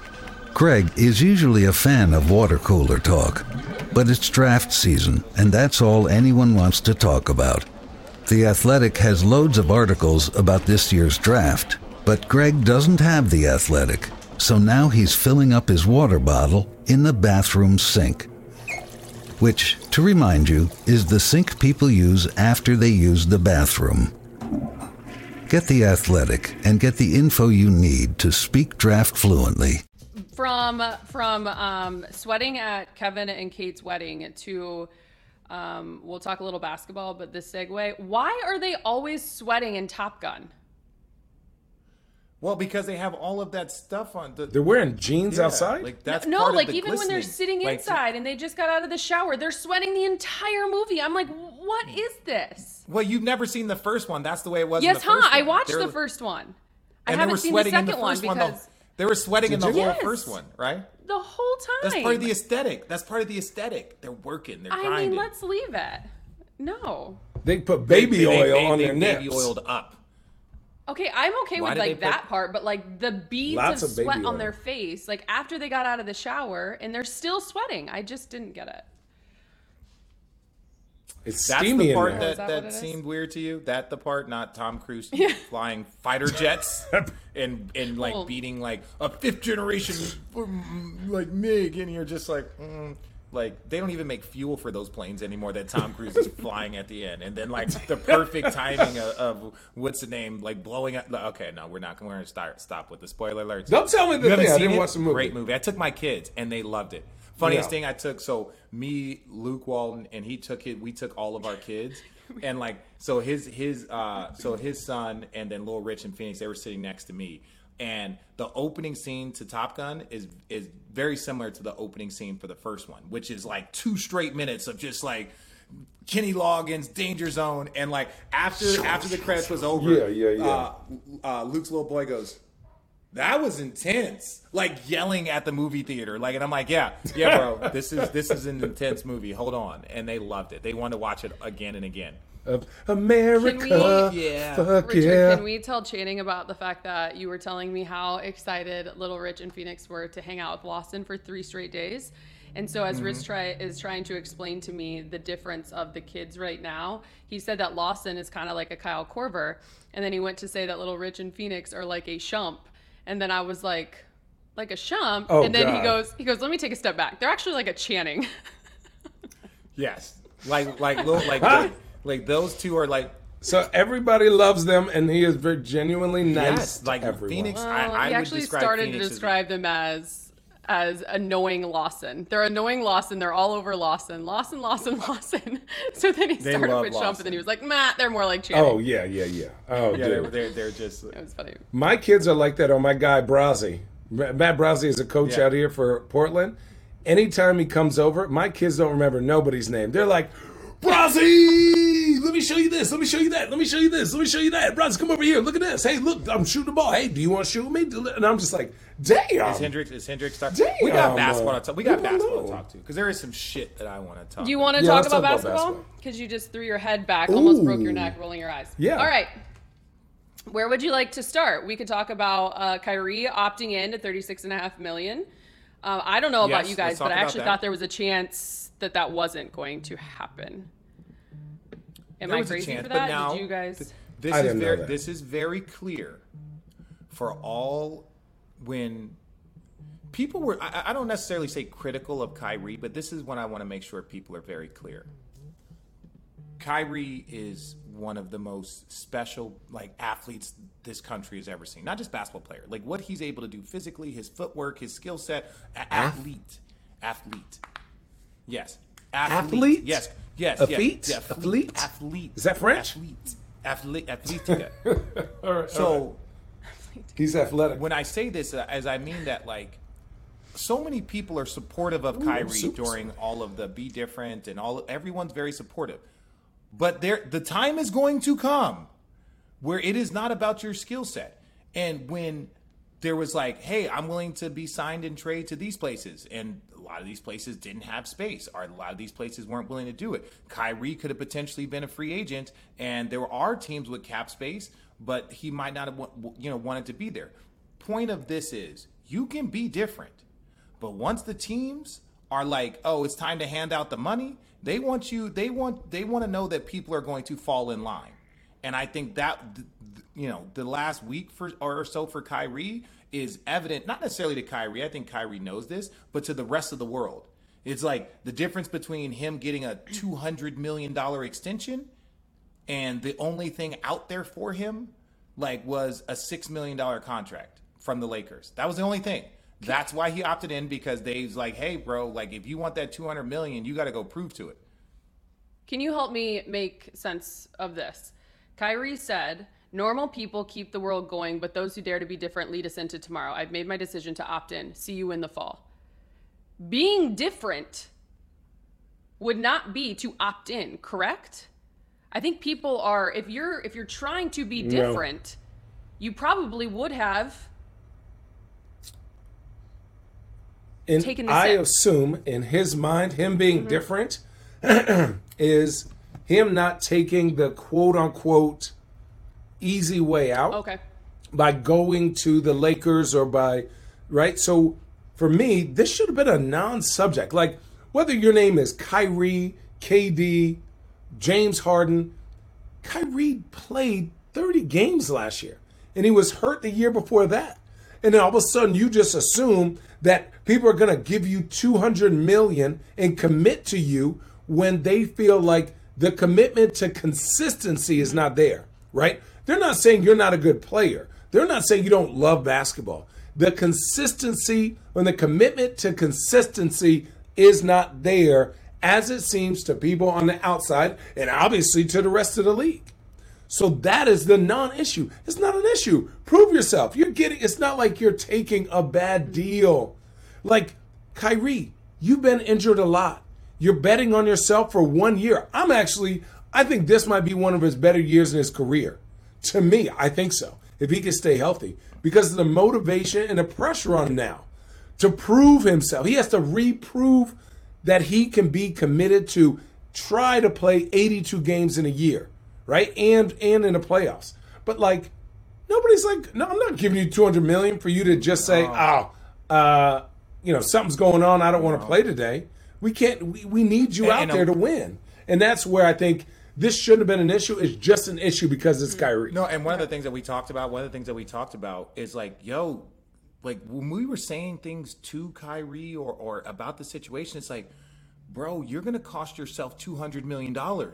E: Craig is usually a fan of water cooler talk, but it's draft season, and that's all anyone wants to talk about. The Athletic has loads of articles about this year's draft, but Greg doesn't have The Athletic. So now he's filling up his water bottle in the bathroom sink, which, to remind you, is the sink people use after they use the bathroom. Get The Athletic and get the info you need to speak draft fluently.
D: From sweating at Kevin and Kate's wedding to, we'll talk a little basketball, but this segue, why are they always sweating in Top Gun?
C: Well, because they have all of that stuff on.
A: They're wearing jeans outside?
C: Like that's
D: No,
C: part
D: like
C: of the
D: even when they're
C: glistening.
D: sitting inside and they just got out of the shower, they're sweating the entire movie. I'm like, what is this?
C: Well, you've never seen the first one. That's the way it was.
D: Yes,
C: in the first
D: I
C: one.
D: watched
C: They were-
D: the first one. I
C: and they
D: haven't
C: were
D: seen the
C: sweating in
D: second one
C: first
D: because
C: they were sweating in the whole
D: Yes.
C: first one, right?
D: the whole time.
C: That's part of the aesthetic. That's part of the aesthetic. They're working. They're grinding.
D: I mean, let's leave it. No.
A: They put baby oil on
C: they
A: their nips.
C: baby oiled up.
D: Okay, I'm okay
C: Why
D: with
C: did they
D: like that
C: put-
D: part, but like the beads
A: Lots
D: of
A: of baby
D: sweat on
A: oil.
D: their face, like after they got out of the shower and they're still sweating. I just didn't get it.
A: It's
C: That's
A: steamy
C: the
A: in
C: part
A: there.
C: that,
D: Is that what
C: that
D: it is?
C: seemed weird to you. That the part, not Tom Cruise flying fighter jets and like
D: Cool.
C: beating like a fifth generation like MiG, and you're just like. Like, they don't even make fuel for those planes anymore that Tom Cruise is flying at the end. And then, like, the perfect timing of what's the name, like, blowing up. Okay, no, we're not going to stop with the spoiler alerts.
A: Don't tell me the
C: You haven't
A: thing. I
C: seen
A: didn't
C: it?
A: watch the movie.
C: Great movie. I took my kids, and they loved it. Funniest
A: Yeah.
C: thing I took, so me, Luke Walton, and we took all of our kids. And, like, so his son and then Lil Rich and Phoenix, they were sitting next to me. And the opening scene to Top Gun is very similar to the opening scene for the first one, which is like 2 straight minutes of just like Kenny Loggins, Danger Zone, and like after the credits was over, Luke's little boy goes, "That was intense!" Like yelling at the movie theater, like, and I'm like, "Yeah, bro, this is an intense movie. Hold on," and they loved it. They wanted to watch it again and again.
A: Of America. Fuck
D: Richard,
A: yeah.
D: can we tell Channing about the fact that you were telling me how excited Little Rich and Phoenix were to hang out with Lawson for 3 straight days? And so as Rich is trying to explain to me the difference of the kids right now, he said that Lawson is kind of like a Kyle Korver. And then he went to say that Little Rich and Phoenix are like a Shump. And then I was like a Shump?
A: Oh,
D: and then
A: God.
D: he goes, let me take a step back. They're actually like a Channing.
C: Yes, like those two are like.
A: So everybody loves them, and he is very genuinely nice
C: Yes,
A: to
C: like
A: everyone.
C: Phoenix.
D: Well,
C: I
D: he
C: would
D: actually
C: describe
D: started
C: Phoenix
D: to
C: as-
D: describe them as annoying Lawson. They're annoying Lawson. They're all over Lawson. Lawson. So then he started
C: love
D: with Shump,
C: Lawson.
D: and then he was like, Matt, they're more like Channing.
A: Oh, yeah. Oh,
C: Yeah,
A: dude.
C: they're just.
D: It was funny.
A: My kids are like that on my guy, Brazzi. Matt Brazzi is a coach
C: Yeah.
A: out here for Portland. Anytime he comes over, my kids don't remember nobody's name. They're like, Brazzi, let me show you this. Let me show you that. Let me show you this. Let me show you that. Brazzi, come over here. Look at this. Hey, look, I'm shooting the ball. Hey, do you want to shoot me? And I'm just like, damn.
C: Is Hendrix talk?
A: Damn,
C: We got basketball to talk. We got
A: leave him
C: basketball
A: alone.
C: to talk to because there is some shit that I want to talk.
D: Do you want to
A: Yeah,
D: talk
A: let's
D: about
A: talk about
D: basketball?
A: basketball.
D: Because you just threw your head back, almost broke your
A: Ooh.
D: neck, rolling your eyes.
A: Yeah.
D: All right. Where would you like to start? We could talk about Kyrie opting in to $36.5 million. I don't know about
C: Yes,
D: you guys,
C: let's talk
D: but I
C: about
D: actually
C: that.
D: thought there was a chance that wasn't going to happen. Am
C: There
D: I
C: was a
D: crazy
C: chance,
D: for
C: but
D: that?
C: now
D: Did you guys?
C: This
A: I
C: is
A: didn't know
C: very
A: that.
C: this is very clear for all when people were. I don't necessarily say critical of Kyrie, but this is when I want to make sure people are very clear. Kyrie is one of the most special athletes this country has ever seen. Not just basketball player, like what he's able to do physically, his footwork, his skill set. Athlete. Yes.
A: Athlete?
C: Yes.
A: Athlete?
C: Yeah.
A: Athlete?
C: Athlete.
A: Is that French?
C: Athletica.
A: All right.
C: So
A: He's athletic.
C: when I say this, as I mean that, so many people are supportive of Kyrie
A: super
C: during all of the Be Different and everyone's very supportive. But the time is going to come where it is not about your skill set. And when there was hey, I'm willing to be signed and trade to these places, and a lot of these places didn't have space, or a lot of these places weren't willing to do it. Kyrie could have potentially been a free agent, and there are teams with cap space, but he might not have wanted to be there. Point of this is you can be different, but once the teams are oh, it's time to hand out the money, they want to know that people are going to fall in line. And I think that, the last week or so for Kyrie is evident, not necessarily to Kyrie. I think Kyrie knows this, but to the rest of the world. It's like the difference between him getting a $200 million extension and the only thing out there for him was a $6 million contract from the Lakers. That was the only thing. That's why he opted in, because they's like, hey, bro, if you want that $200 million, you got to go prove to it.
D: Can you help me make sense of this? Kyrie said, normal people keep the world going, but those who dare to be different lead us into tomorrow. I've made my decision to opt in. See you in the fall. Being different would not be to opt in, correct? I think people are, if you're trying to be different, you probably would have taken this
A: I assume in his mind, him being different is him not taking the quote unquote easy way out by going to the Lakers or right? So for me, this should have been a non-subject. Like, whether your name is Kyrie, KD, James Harden, Kyrie played 30 games last year, and he was hurt the year before that. And then all of a sudden, you just assume that people are going to give you $200 million and commit to you when they feel like the commitment to consistency is not there, right? They're not saying you're not a good player. They're not saying you don't love basketball. The consistency and the commitment to consistency is not there, as it seems to people on the outside and obviously to the rest of the league. So that is the non-issue. It's not an issue. Prove yourself. It's not like you're taking a bad deal. Like, Kyrie, you've been injured a lot. You're betting on yourself for 1 year. I think this might be one of his better years in his career. To me, I think so, if he can stay healthy, because of the motivation and the pressure on him now to prove himself. He has to reprove that he can be committed to try to play 82 games in a year, right? And in the playoffs. But nobody's like, no, I'm not giving you $200 million for you to just say, something's going on, I don't want to play today. We can't. We need you out there to win, and that's where I think this shouldn't have been an issue. It's just an issue because it's Kyrie.
C: No, and one of the things that we talked about is when we were saying things to Kyrie or about the situation, it's like, bro, you're gonna cost yourself $200 million.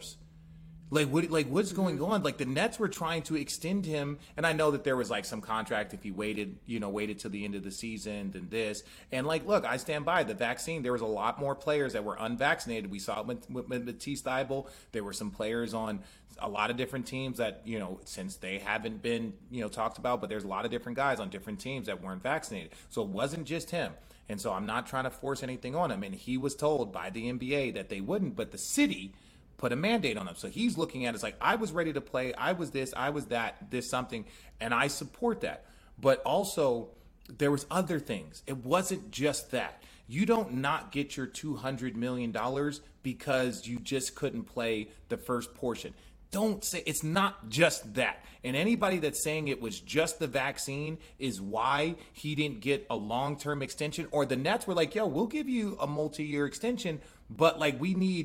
C: What's going on? The Nets were trying to extend him, and I know that there was some contract if he waited till the end of the season than this. And look, I stand by the vaccine. There was a lot more players that were unvaccinated. We saw it with Matisse Thybulle. There were some players on a lot of different teams that, since they haven't been, talked about, but there's a lot of different guys on different teams that weren't vaccinated. So it wasn't just him. And so I'm not trying to force anything on him. And he was told by the NBA that they wouldn't, but the city put a mandate on him. So he's looking at it as I was ready to play. I was this, I was that, this something. And I support that. But also there was other things. It wasn't just that. You don't not get your $200 million because you just couldn't play the first portion. Don't say it's not just that. And anybody that's saying it was just the vaccine is why he didn't get a long-term extension, or the Nets were like, yo, we'll give you a multi-year extension, but we need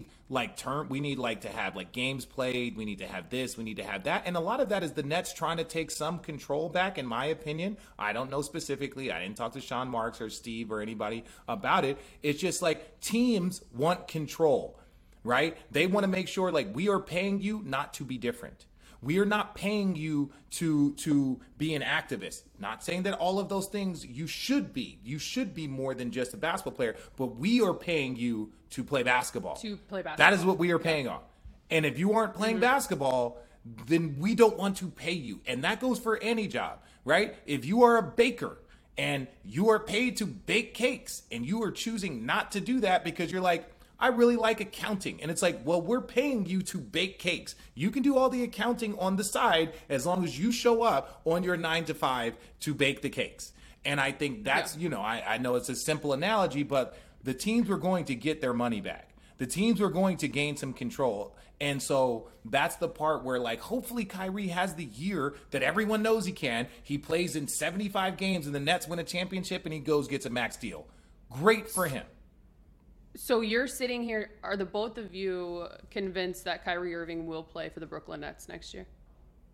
C: to have games played. We need to have this. We need to have that. And a lot of that is the Nets trying to take some control back, in my opinion. I don't know specifically. I didn't talk to Sean Marks or Steve or anybody about it. It's just teams want control, right? They want to make sure we are paying you not to be different. We are not paying you to be an activist. Not saying that all of those things you should be. You should be more than just a basketball player, but we are paying you to play basketball. That is what we are paying on. And if you aren't playing basketball, then we don't want to pay you. And that goes for any job, right? If you are a baker and you are paid to bake cakes and you are choosing not to do that because you're I really like accounting. And it's well, we're paying you to bake cakes. You can do all the accounting on the side as long as you show up on your 9 to 5 to bake the cakes. And I think that's, I know it's a simple analogy, but the teams were going to get their money back. The teams were going to gain some control. And so that's the part where hopefully Kyrie has the year that everyone knows he can. He plays in 75 games and the Nets win a championship and he gets a max deal. Great for him.
D: So you're sitting here, are the both of you convinced that Kyrie Irving will play for the Brooklyn Nets next year?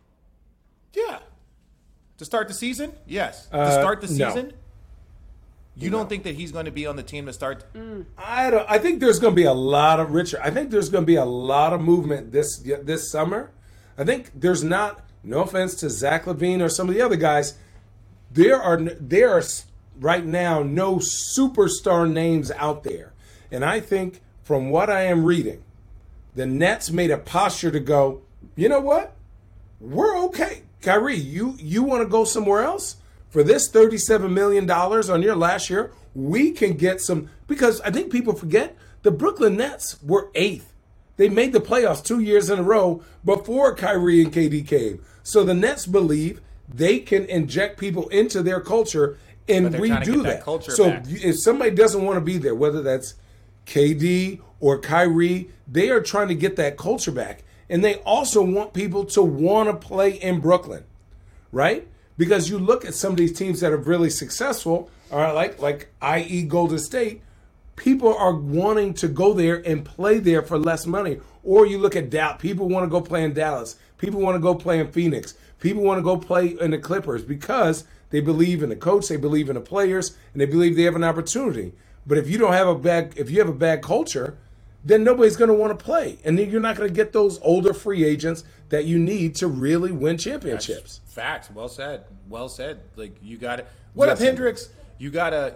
C: Yeah. To start the season? Yes. To start the season?
A: No.
C: You don't think that he's going to be on the team to start?
A: I think there's going to be a lot of I think there's going to be a lot of movement this summer. I think there's not. No offense to Zach LaVine or some of the other guys, there are right now no superstar names out there, and I think from what I am reading, the Nets made a posture to go, you know what, we're okay. Kyrie, you want to go somewhere else? For this $37 million on your last year, we can get some, because I think people forget the Brooklyn Nets were 8th. They made the playoffs 2 years in a row before Kyrie and KD came. So the Nets believe they can inject people into their culture and redo that. So
C: back.
A: If somebody doesn't want to be there, whether that's KD or Kyrie, they are trying to get that culture back. And they also want people to want to play in Brooklyn, right? Because you look at some of these teams that are really successful, all right, like i.e. Golden State, people are wanting to go there and play there for less money. Or you look at Dallas, people want to go play in Dallas. People want to go play in Phoenix. People want to go play in the Clippers because they believe in the coach, they believe in the players, and they believe they have an opportunity. But if you have a bad culture, then nobody's going to want to play. And then you're not going to get those older free agents that you need to really win championships.
C: Facts. Well said. Well said. Like, you got to. What up, Hendrix? You gotta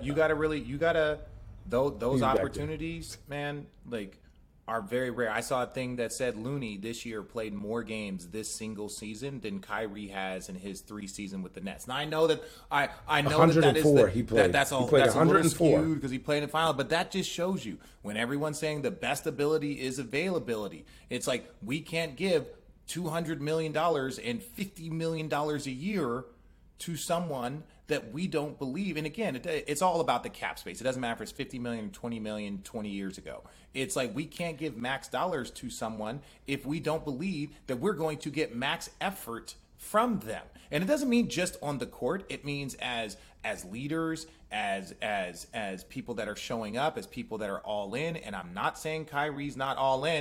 C: those opportunities, man, like, are very rare. I saw a thing that said Looney this year played more games this single season than Kyrie has in his 3 seasons with the Nets. Now I know that I know that is
A: he played.
C: That's a little skewed because he played in the final, but that just shows you when everyone's saying the best ability is availability. It's like we can't give $200 million and $50 million a year to someone that we don't believe. And again, it's all about the cap space. It doesn't matter if it's $50 million, $20 million, 20 years ago. It's like we can't give max dollars to someone if we don't believe that we're going to get max effort from them. And it doesn't mean just on the court. It means as leaders, as people that are showing up, as people that are all in. And I'm not saying Kyrie's not all in.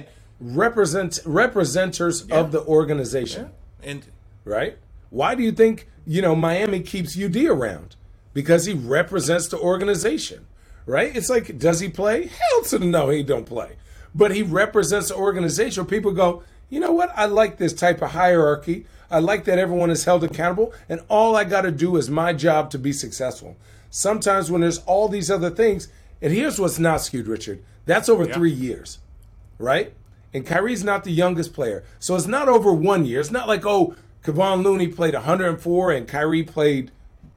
C: Representers of the organization. Yeah. And right? Why do you think, Miami keeps UD around? Because he represents the organization, right? It's like, does he play? Hell to the no, he don't play. But he represents the organization. People go, you know what? I like this type of hierarchy. I like that everyone is held accountable, and all I got to do is my job to be successful. Sometimes when there's all these other things, and here's what's not skewed, Richard. That's over 3 years, right? And Kyrie's not the youngest player. So it's not over 1 year. It's not like, Kevon Looney played 104 and Kyrie played,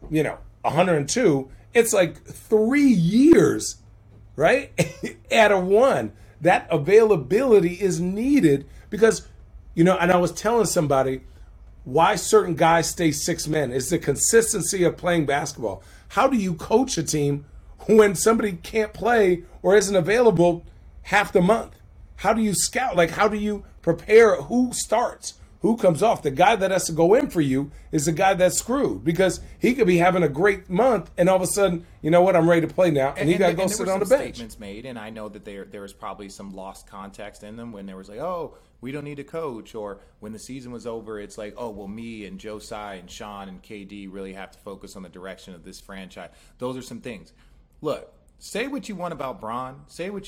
C: 102. It's like 3 years, right? Out of one. That availability is needed because, and I was telling somebody why certain guys stay 6 men. It's the consistency of playing basketball. How do you coach a team when somebody can't play or isn't available half the month? How do you scout? Like, how do you prepare who starts? Who comes off? The guy that has to go in for you is the guy that's screwed because he could be having a great month and all of a sudden, you know what, I'm ready to play now, and he got to go sit on the bench. Statements made, and I know that there was probably some lost context in them when there was like, oh, we don't need a coach, or when the season was over, it's like, oh, well, me and Joe Tsai and Sean and KD really have to focus on the direction of this franchise. Those are some things. Look, say what you want about Bron,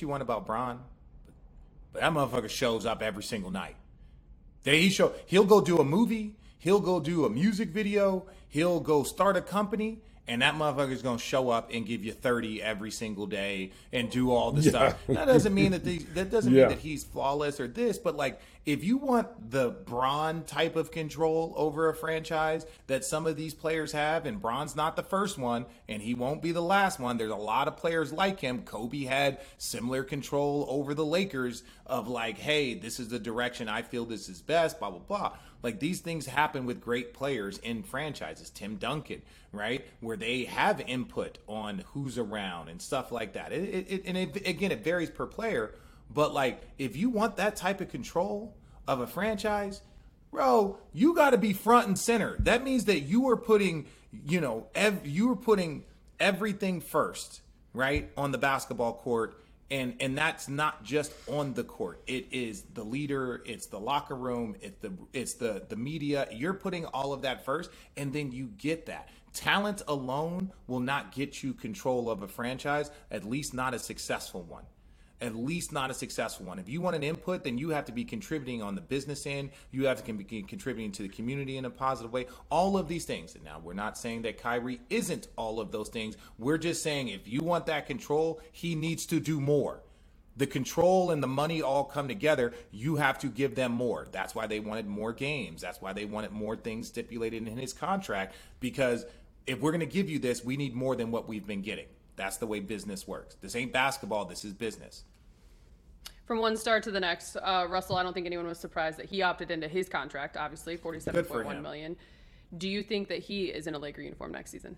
C: but that motherfucker shows up every single night. He'll go do a movie, he'll go do a music video, he'll go start a company, and that motherfucker's going to show up and give you 30 every single day and do all the stuff. That doesn't mean that mean that he's flawless or this, but like if you want the Bron type of control over a franchise that some of these players have, and Bron's not the first one and he won't be the last one. There's a lot of players like him. Kobe had similar control over the Lakers of like, hey, this is the direction I feel this is best, blah, blah, blah. Like these things happen with great players in franchises. Tim Duncan, right? Where they have input on who's around and stuff like that. It varies per player. But like, if you want that type of control of a franchise, bro, you got to be front and center. That means that you are putting, you are putting everything first, right, on the basketball court. And that's not just on the court. It is the leader, it's the locker room, it's the media. You're putting all of that first, and then you get that. Talent alone will not get you control of a franchise, at least not a successful one. At least not a successful one. If you want an input, then you have to be contributing on the business end. You have to be contributing to the community in a positive way. All of these things. And now we're not saying that Kyrie isn't all of those things. We're just saying if you want that control, he needs to do more. The control and the money all come together. You have to give them more. That's why they wanted more games. That's why they wanted more things stipulated in his contract. Because if we're going to give you this, we need more than what we've been getting. That's the way business works. This ain't basketball. This is business.
D: From one star to the next, Russell, I don't think anyone was surprised that he opted into his contract, obviously, $47.1 million. Do you think that he is in a Laker uniform next season?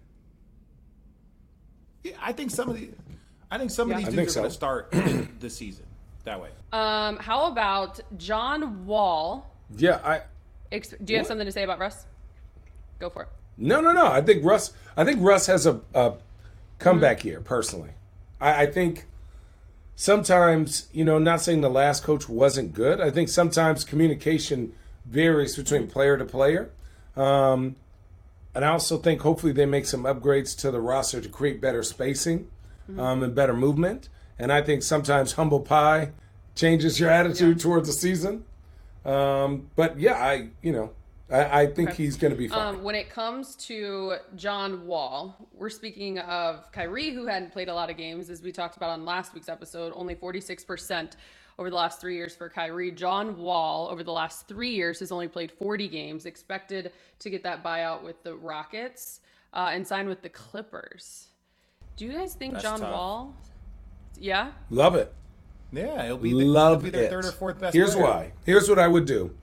C: Yeah, I think some of these dudes are going to start the season that way.
D: How about John Wall?
A: Yeah,
D: do you have something to say about Russ? Go for it.
A: No. I think Russ has a comeback here, personally. I think sometimes, not saying the last coach wasn't good. I think sometimes communication varies between player to player. And I also think hopefully they make some upgrades to the roster to create better spacing and better movement. And I think sometimes humble pie changes your attitude towards the season. But yeah, I think he's going to be fine.
D: When it comes to John Wall, we're speaking of Kyrie, who hadn't played a lot of games, as we talked about on last week's episode, only 46% over the last 3 years for Kyrie. John Wall, over the last 3 years, has only played 40 games, expected to get that buyout with the Rockets and sign with the Clippers. Do you guys think That's John tough. Wall? Yeah?
A: Love it.
C: Yeah, he'll be their third or fourth best
A: Here's
C: player.
A: Why. Here's what I would do.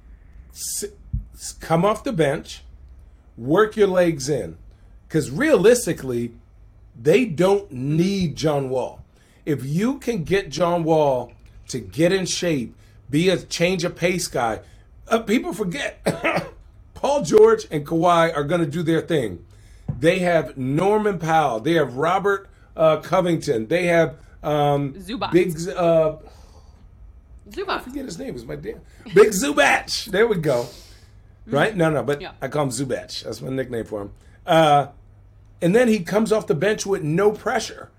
A: Come off the bench, work your legs in. Because realistically, they don't need John Wall. If you can get John Wall to get in shape, be a change of pace guy, people forget Paul George and Kawhi are going to do their thing. They have Norman Powell. They have Robert Covington. They have
D: Zubac.
A: Big
D: Zubac.
A: I forget his name. It's my damn Big Zubac. There we go. Right? No, but yeah. I call him Zubac. That's my nickname for him. And then he comes off the bench with no pressure.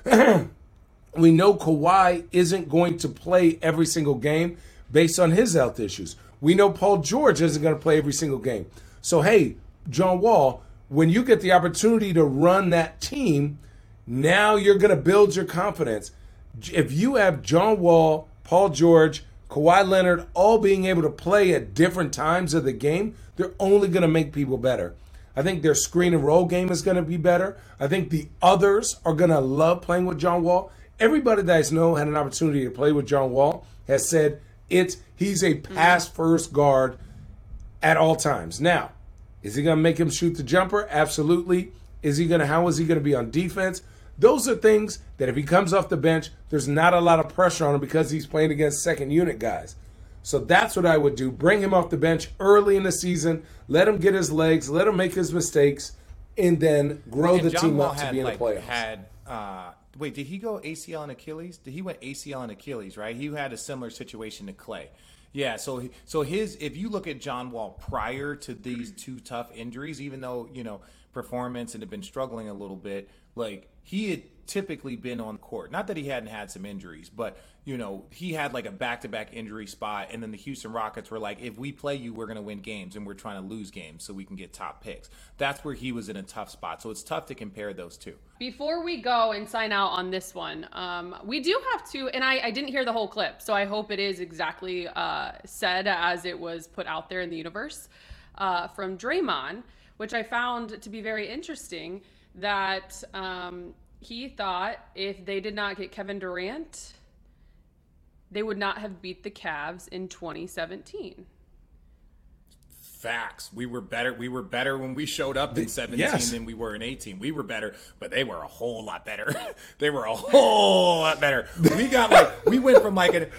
A: We know Kawhi isn't going to play every single game based on his health issues. We know Paul George isn't going to play every single game. So, hey, John Wall, when you get the opportunity to run that team, now you're going to build your confidence. If you have John Wall, Paul George, Kawhi Leonard all being able to play at different times of the game, they're only going to make people better. I think their screen and roll game is going to be better. I think the others are going to love playing with John Wall. Everybody that I know had an opportunity to play with John Wall has said he's a pass-first guard at all times. Now, is he going to make him shoot the jumper? Absolutely. How is he going to be on defense? Those are things that if he comes off the bench, there's not a lot of pressure on him because he's playing against second unit guys. So that's what I would do. Bring him off the bench early in the season. Let him get his legs. Let him make his mistakes. And then grow the team up to be in the playoffs.
C: Wait, did he go ACL and Achilles? He went ACL and Achilles, right? He had a similar situation to Clay. Yeah, so if you look at John Wall prior to these two tough injuries, even though, performance and had been struggling a little bit, like he had typically been on court. Not that he hadn't had some injuries, but he had like a back-to-back injury spot, and then the Houston Rockets were like, if we play you, we're going to win games, and we're trying to lose games so we can get top picks. That's where he was in a tough spot. So it's tough to compare those two.
D: Before we go and sign out on this one, we do have to, and I didn't hear the whole clip, so I hope it is exactly said as it was put out there in the universe from Draymond, which I found to be very interesting, that he thought if they did not get Kevin Durant, they would not have beat the Cavs in 2017.
C: Facts. We were better when we showed up in 17 than we were in 18. We were better, but they were a whole lot better. They were a whole lot better. We went from like a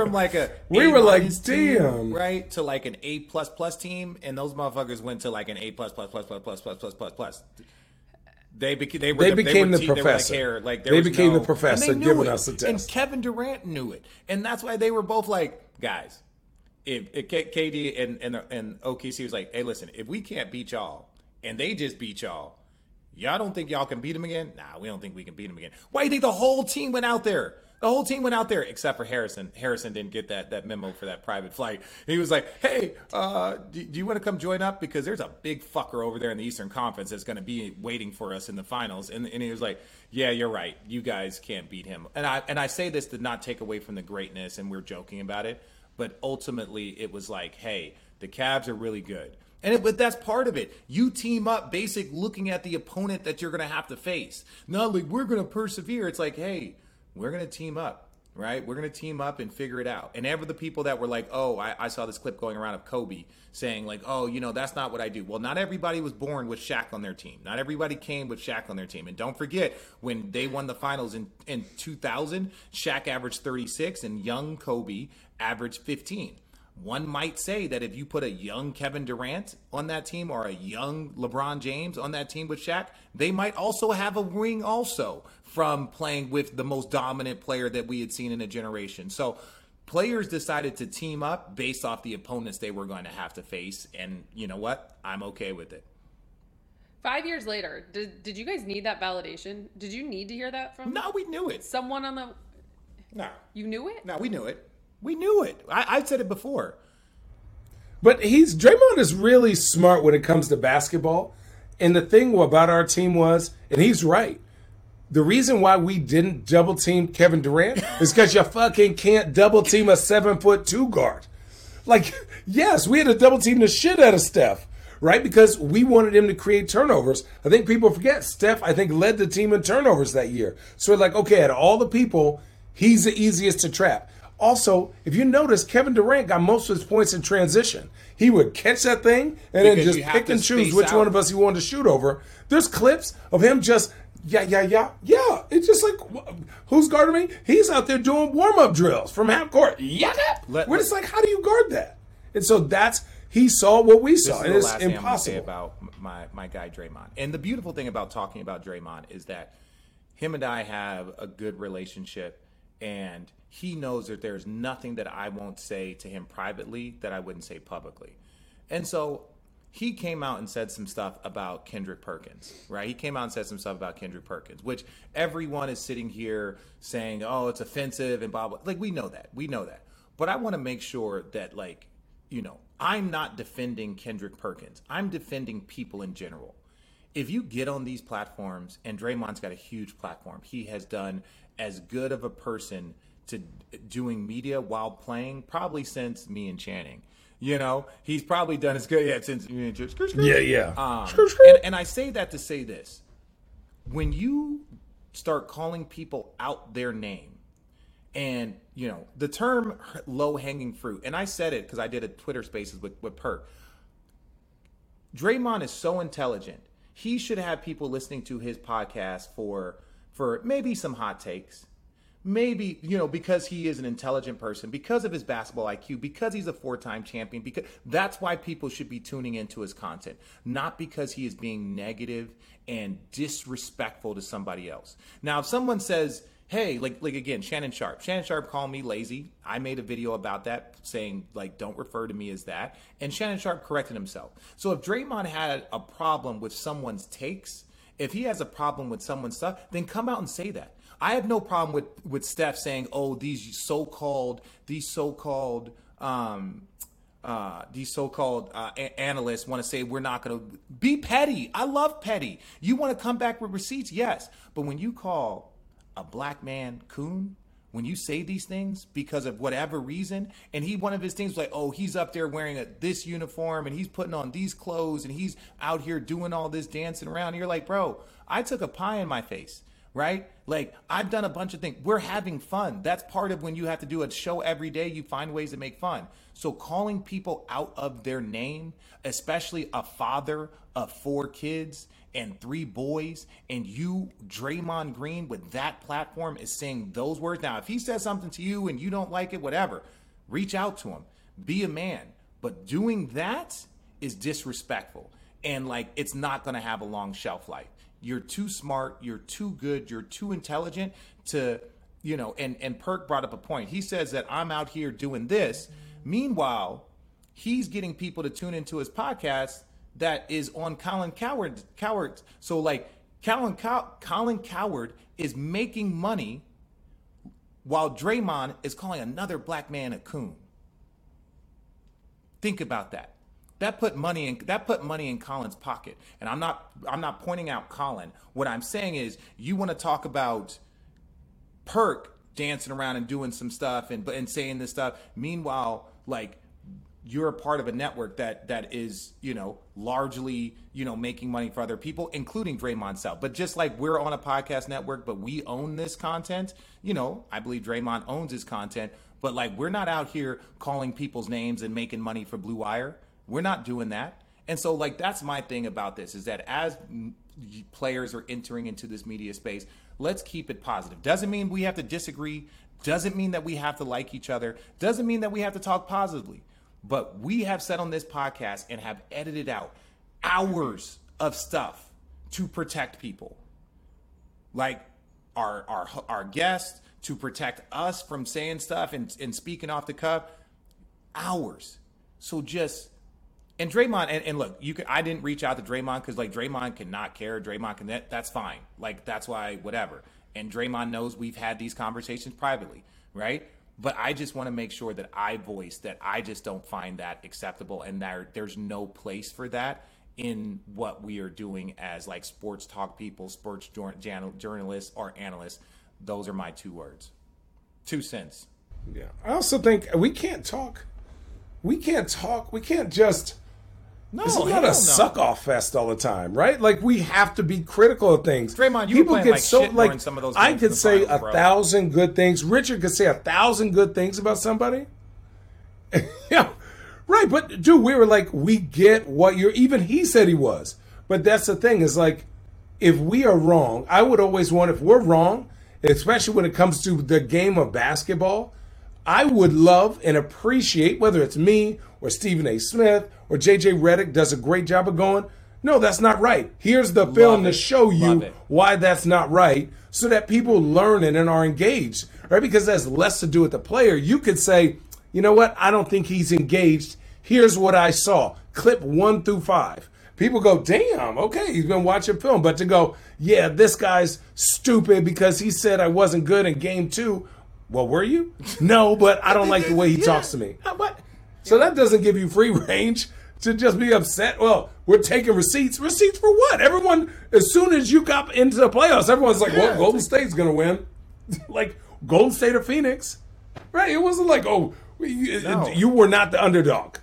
A: damn,
C: right, to like an A++ team, and those motherfuckers went to like an A++++++++++. They became
A: the professor. They became the professor giving us a test.
C: And Kevin Durant knew it. And that's why they were both like, guys, if KD and OKC was like, hey, listen, if we can't beat y'all and they just beat y'all don't think y'all can beat them again? Nah, we don't think we can beat them again. Why do you think the whole team went out there? The whole team went out there except for Harrison. Harrison didn't get that memo for that private flight. He was like, hey, do you want to come join up? Because there's a big fucker over there in the Eastern Conference that's going to be waiting for us in the finals. And he was like, yeah, you're right. You guys can't beat him. And I say this to not take away from the greatness, and we're joking about it. But ultimately, it was like, hey, the Cavs are really good. But that's part of it. You team up, looking at the opponent that you're going to have to face. Not like, we're going to persevere. It's like, hey, we're going to team up, right? We're going to team up and figure it out. And ever the people that were like, oh, I saw this clip going around of Kobe saying like, oh, that's not what I do. Well, not everybody was born with Shaq on their team. Not everybody came with Shaq on their team. And don't forget, when they won the finals in 2000, Shaq averaged 36 and young Kobe averaged 15. One might say that if you put a young Kevin Durant on that team or a young LeBron James on that team with Shaq, they might also have a ring also from playing with the most dominant player that we had seen in a generation. So players decided to team up based off the opponents they were going to have to face. And you know what? I'm okay with it.
D: 5 years later, did you guys need that validation? Did you need to hear that from?
C: No, we knew it.
D: Someone on the...
C: No.
D: You knew it?
C: No, we knew it. We knew it. I've said it before.
A: But Draymond is really smart when it comes to basketball. And the thing about our team was, and he's right, the reason why we didn't double team Kevin Durant is because you fucking can't double team a 7'2" guard. Like, yes, we had to double team the shit out of Steph, right? Because we wanted him to create turnovers. I think people forget Steph, I think, led the team in turnovers that year. So we're like, okay, out of all the people, he's the easiest to trap. Also, if you notice, Kevin Durant got most of his points in transition. He would catch that thing and then just pick and choose which one of us he wanted to shoot over. There's clips of him just, yeah. It's just like, who's guarding me? He's out there doing warm-up drills from half court. Yeah. We're just like, how do you guard that? And so he saw what we saw. And it's impossible. I'm gonna say
C: about my guy Draymond. And the beautiful thing about talking about Draymond is that him and I have a good relationship, and he knows that there's nothing that I won't say to him privately that I wouldn't say publicly. And so he came out and said some stuff about Kendrick Perkins, right? He came out and said some stuff about Kendrick Perkins, which everyone is sitting here saying, oh, it's offensive and blah, blah. Like, we know that. But I want to make sure that, like, I'm not defending Kendrick Perkins. I'm defending people in general. If you get on these platforms, and Draymond's got a huge platform, he has done as good of a person to doing media while playing probably since me and Channing. He's probably done as good since me and Channing.
A: Yeah.
C: And I say that to say this. When you start calling people out their name, and, the term low-hanging fruit, and I said it because I did a Twitter Spaces with Perk. Draymond is so intelligent. He should have people listening to his podcast for maybe some hot takes. Maybe, because he is an intelligent person, because of his basketball IQ, because he's a 4-time champion, because that's why people should be tuning into his content, not because he is being negative and disrespectful to somebody else. Now, if someone says, hey, like again, Shannon Sharp called me lazy. I made a video about that saying, like, don't refer to me as that. And Shannon Sharp corrected himself. So if Draymond had a problem with someone's takes, if he has a problem with someone's stuff, then come out and say that. I have no problem with Steph saying, "Oh, these so-called analysts want to say we're not going to be petty." I love petty. You want to come back with receipts, yes, but when you call a black man coon, when you say these things because of whatever reason, and one of his things was like, "Oh, he's up there wearing this uniform and he's putting on these clothes and he's out here doing all this dancing around," and you're like, "Bro, I took a pie in my face." Right? Like, I've done a bunch of things. We're having fun. That's part of when you have to do a show every day, you find ways to make fun. So calling people out of their name, especially a father of 4 kids and 3 boys, and you, Draymond Green, with that platform is saying those words. Now, if he says something to you and you don't like it, whatever, reach out to him. Be a man. But doing that is disrespectful. And, like, it's not going to have a long shelf life. you're too smart, you're too good, you're too intelligent to, you know, and Perk brought up a point. He says that I'm out here doing this. Meanwhile, he's getting people to tune into his podcast that is on Colin Cowherd. So like Colin Cowherd is making money while Draymond is calling another black man a coon. Think about that. That put money in Colin's pocket. And I'm not pointing out Colin. What I'm saying is, you want to talk about Perk dancing around and doing some stuff and saying this stuff. Meanwhile, like, you're a part of a network that is, you know, largely, you know, making money for other people, including Draymond South. But just like we're on a podcast network, but we own this content, you know, I believe Draymond owns his content, but like, we're not out here calling people's names and making money for Blue Wire. We're not doing that. And so like, that's my thing about this, is that as players are entering into this media space, let's keep it positive. Doesn't mean we have to disagree. Doesn't mean that we have to like each other. Doesn't mean that we have to talk positively. But we have said on this podcast and have edited out hours of stuff to protect people, like our guests, to protect us from saying stuff and speaking off the cuff. Hours. So just, and Draymond, and look, I didn't reach out to Draymond because like Draymond cannot care. Draymond can, that's fine. Like, that's why, whatever. And Draymond knows we've had these conversations privately, right? But I just want to make sure that I voice that I just don't find that acceptable, and there's no place for that in what we are doing as like sports talk people, sports journalists or analysts. Those are my 2 words. 2 cents.
A: Yeah. I also think we can't just... No, this is not a suck-off fest all the time, right? Like, we have to be critical of things.
C: Draymond, you people get like so shit like some of those.
A: I could say 1,000 good things. Richard could say 1,000 good things about somebody. Yeah, right. But dude, we were like, we get what you're. Even he said he was. But that's the thing, is like, if we are wrong, I would always want, if we're wrong, especially when it comes to the game of basketball, I would love and appreciate, whether it's me or Stephen A. Smith or JJ Redick does a great job of going, no, that's not right. Here's the film to show you why that's not right, so that people learn it and are engaged, right? Because that's less to do with the player. You could say, you know what? I don't think he's engaged. Here's what I saw. Clip 1 through 5. People go, damn, okay, he's been watching film. But to go, yeah, this guy's stupid because he said I wasn't good in game 2. Well, were you? No, but I don't like the way he talks to me. What? So that doesn't give you free range to just be upset. Well, we're taking receipts. Receipts for what? Everyone, as soon as you got into the playoffs, everyone's like, well, Golden State's going to win. Like, Golden State or Phoenix. Right? It wasn't like, oh, you were not the underdog.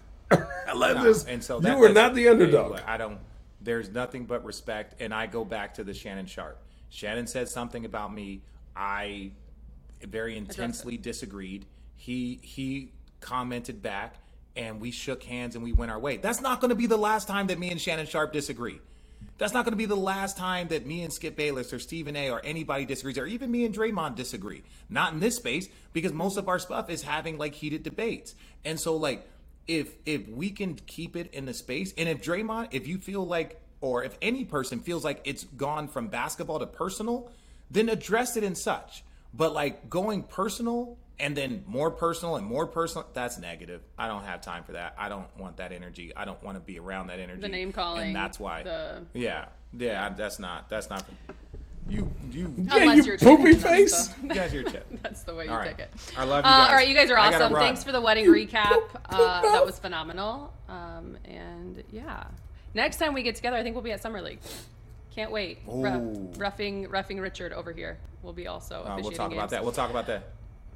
C: And so
A: you were not the underdog.
C: There's nothing but respect. And I go back to the Shannon Sharpe. Shannon said something about me. I very intensely disagreed. He commented back, and we shook hands and we went our way. That's not going to be the last time that me and Shannon Sharpe disagree. That's not going to be the last time that me and Skip Bayless or Stephen A. or anybody disagrees, or even me and Draymond disagree. Not in this space, because most of our stuff is having like heated debates. And so like, if we can keep it in the space, and if Draymond, if you feel like, or if any person feels like it's gone from basketball to personal, then address it in such. But like going personal and then more personal and more personal, that's negative. I don't have time for that. I don't want that energy. I don't want to be around that energy.
D: The name calling.
C: And that's why. Yeah, that's not you
D: unless you're
A: poopy face.
C: You guys, your chip.
D: That's the way you take it.
C: I love you guys.
D: All right, you guys are awesome. Thanks for the wedding recap. That was phenomenal. And yeah, next time we get together, I think we'll be at Summer League. Can't wait. Roughing Richard over here will be also officiating
C: We'll talk about that.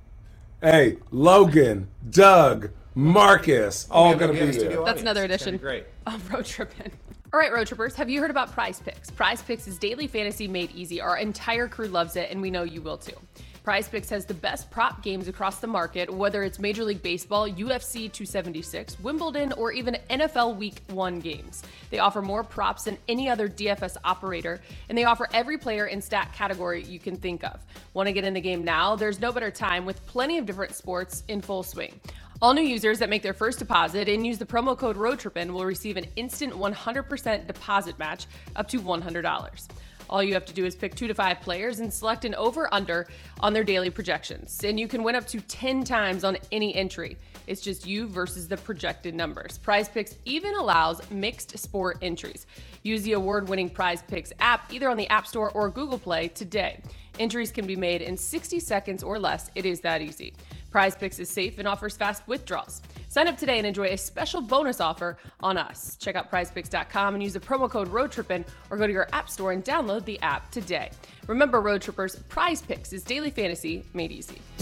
A: Hey, Logan, Doug, Marcus, all going to be there.
D: That's another edition
C: great.
D: Of Road Trippin'. All right, Road Trippers, have you heard about Prize Picks? Prize Picks is daily fantasy made easy. Our entire crew loves it, and we know you will too. Prize Picks has the best prop games across the market, whether it's Major League Baseball, UFC 276, Wimbledon, or even NFL Week 1 games. They offer more props than any other DFS operator, and they offer every player and stat category you can think of. Want to get in the game now? There's no better time with plenty of different sports in full swing. All new users that make their first deposit and use the promo code ROADTRIPPIN will receive an instant 100% deposit match up to $100. All you have to do is pick 2 to 5 players and select an over-under on their daily projections. And you can win up to 10 times on any entry. It's just you versus the projected numbers. Prize Picks even allows mixed sport entries. Use the award-winning Prize Picks app either on the App Store or Google Play today. Entries can be made in 60 seconds or less. It is that easy. Prize Picks is safe and offers fast withdrawals. Sign up today and enjoy a special bonus offer on us. Check out prizepicks.com and use the promo code ROADTRIPPIN or go to your app store and download the app today. Remember, Road Trippers, Prize Picks is daily fantasy made easy.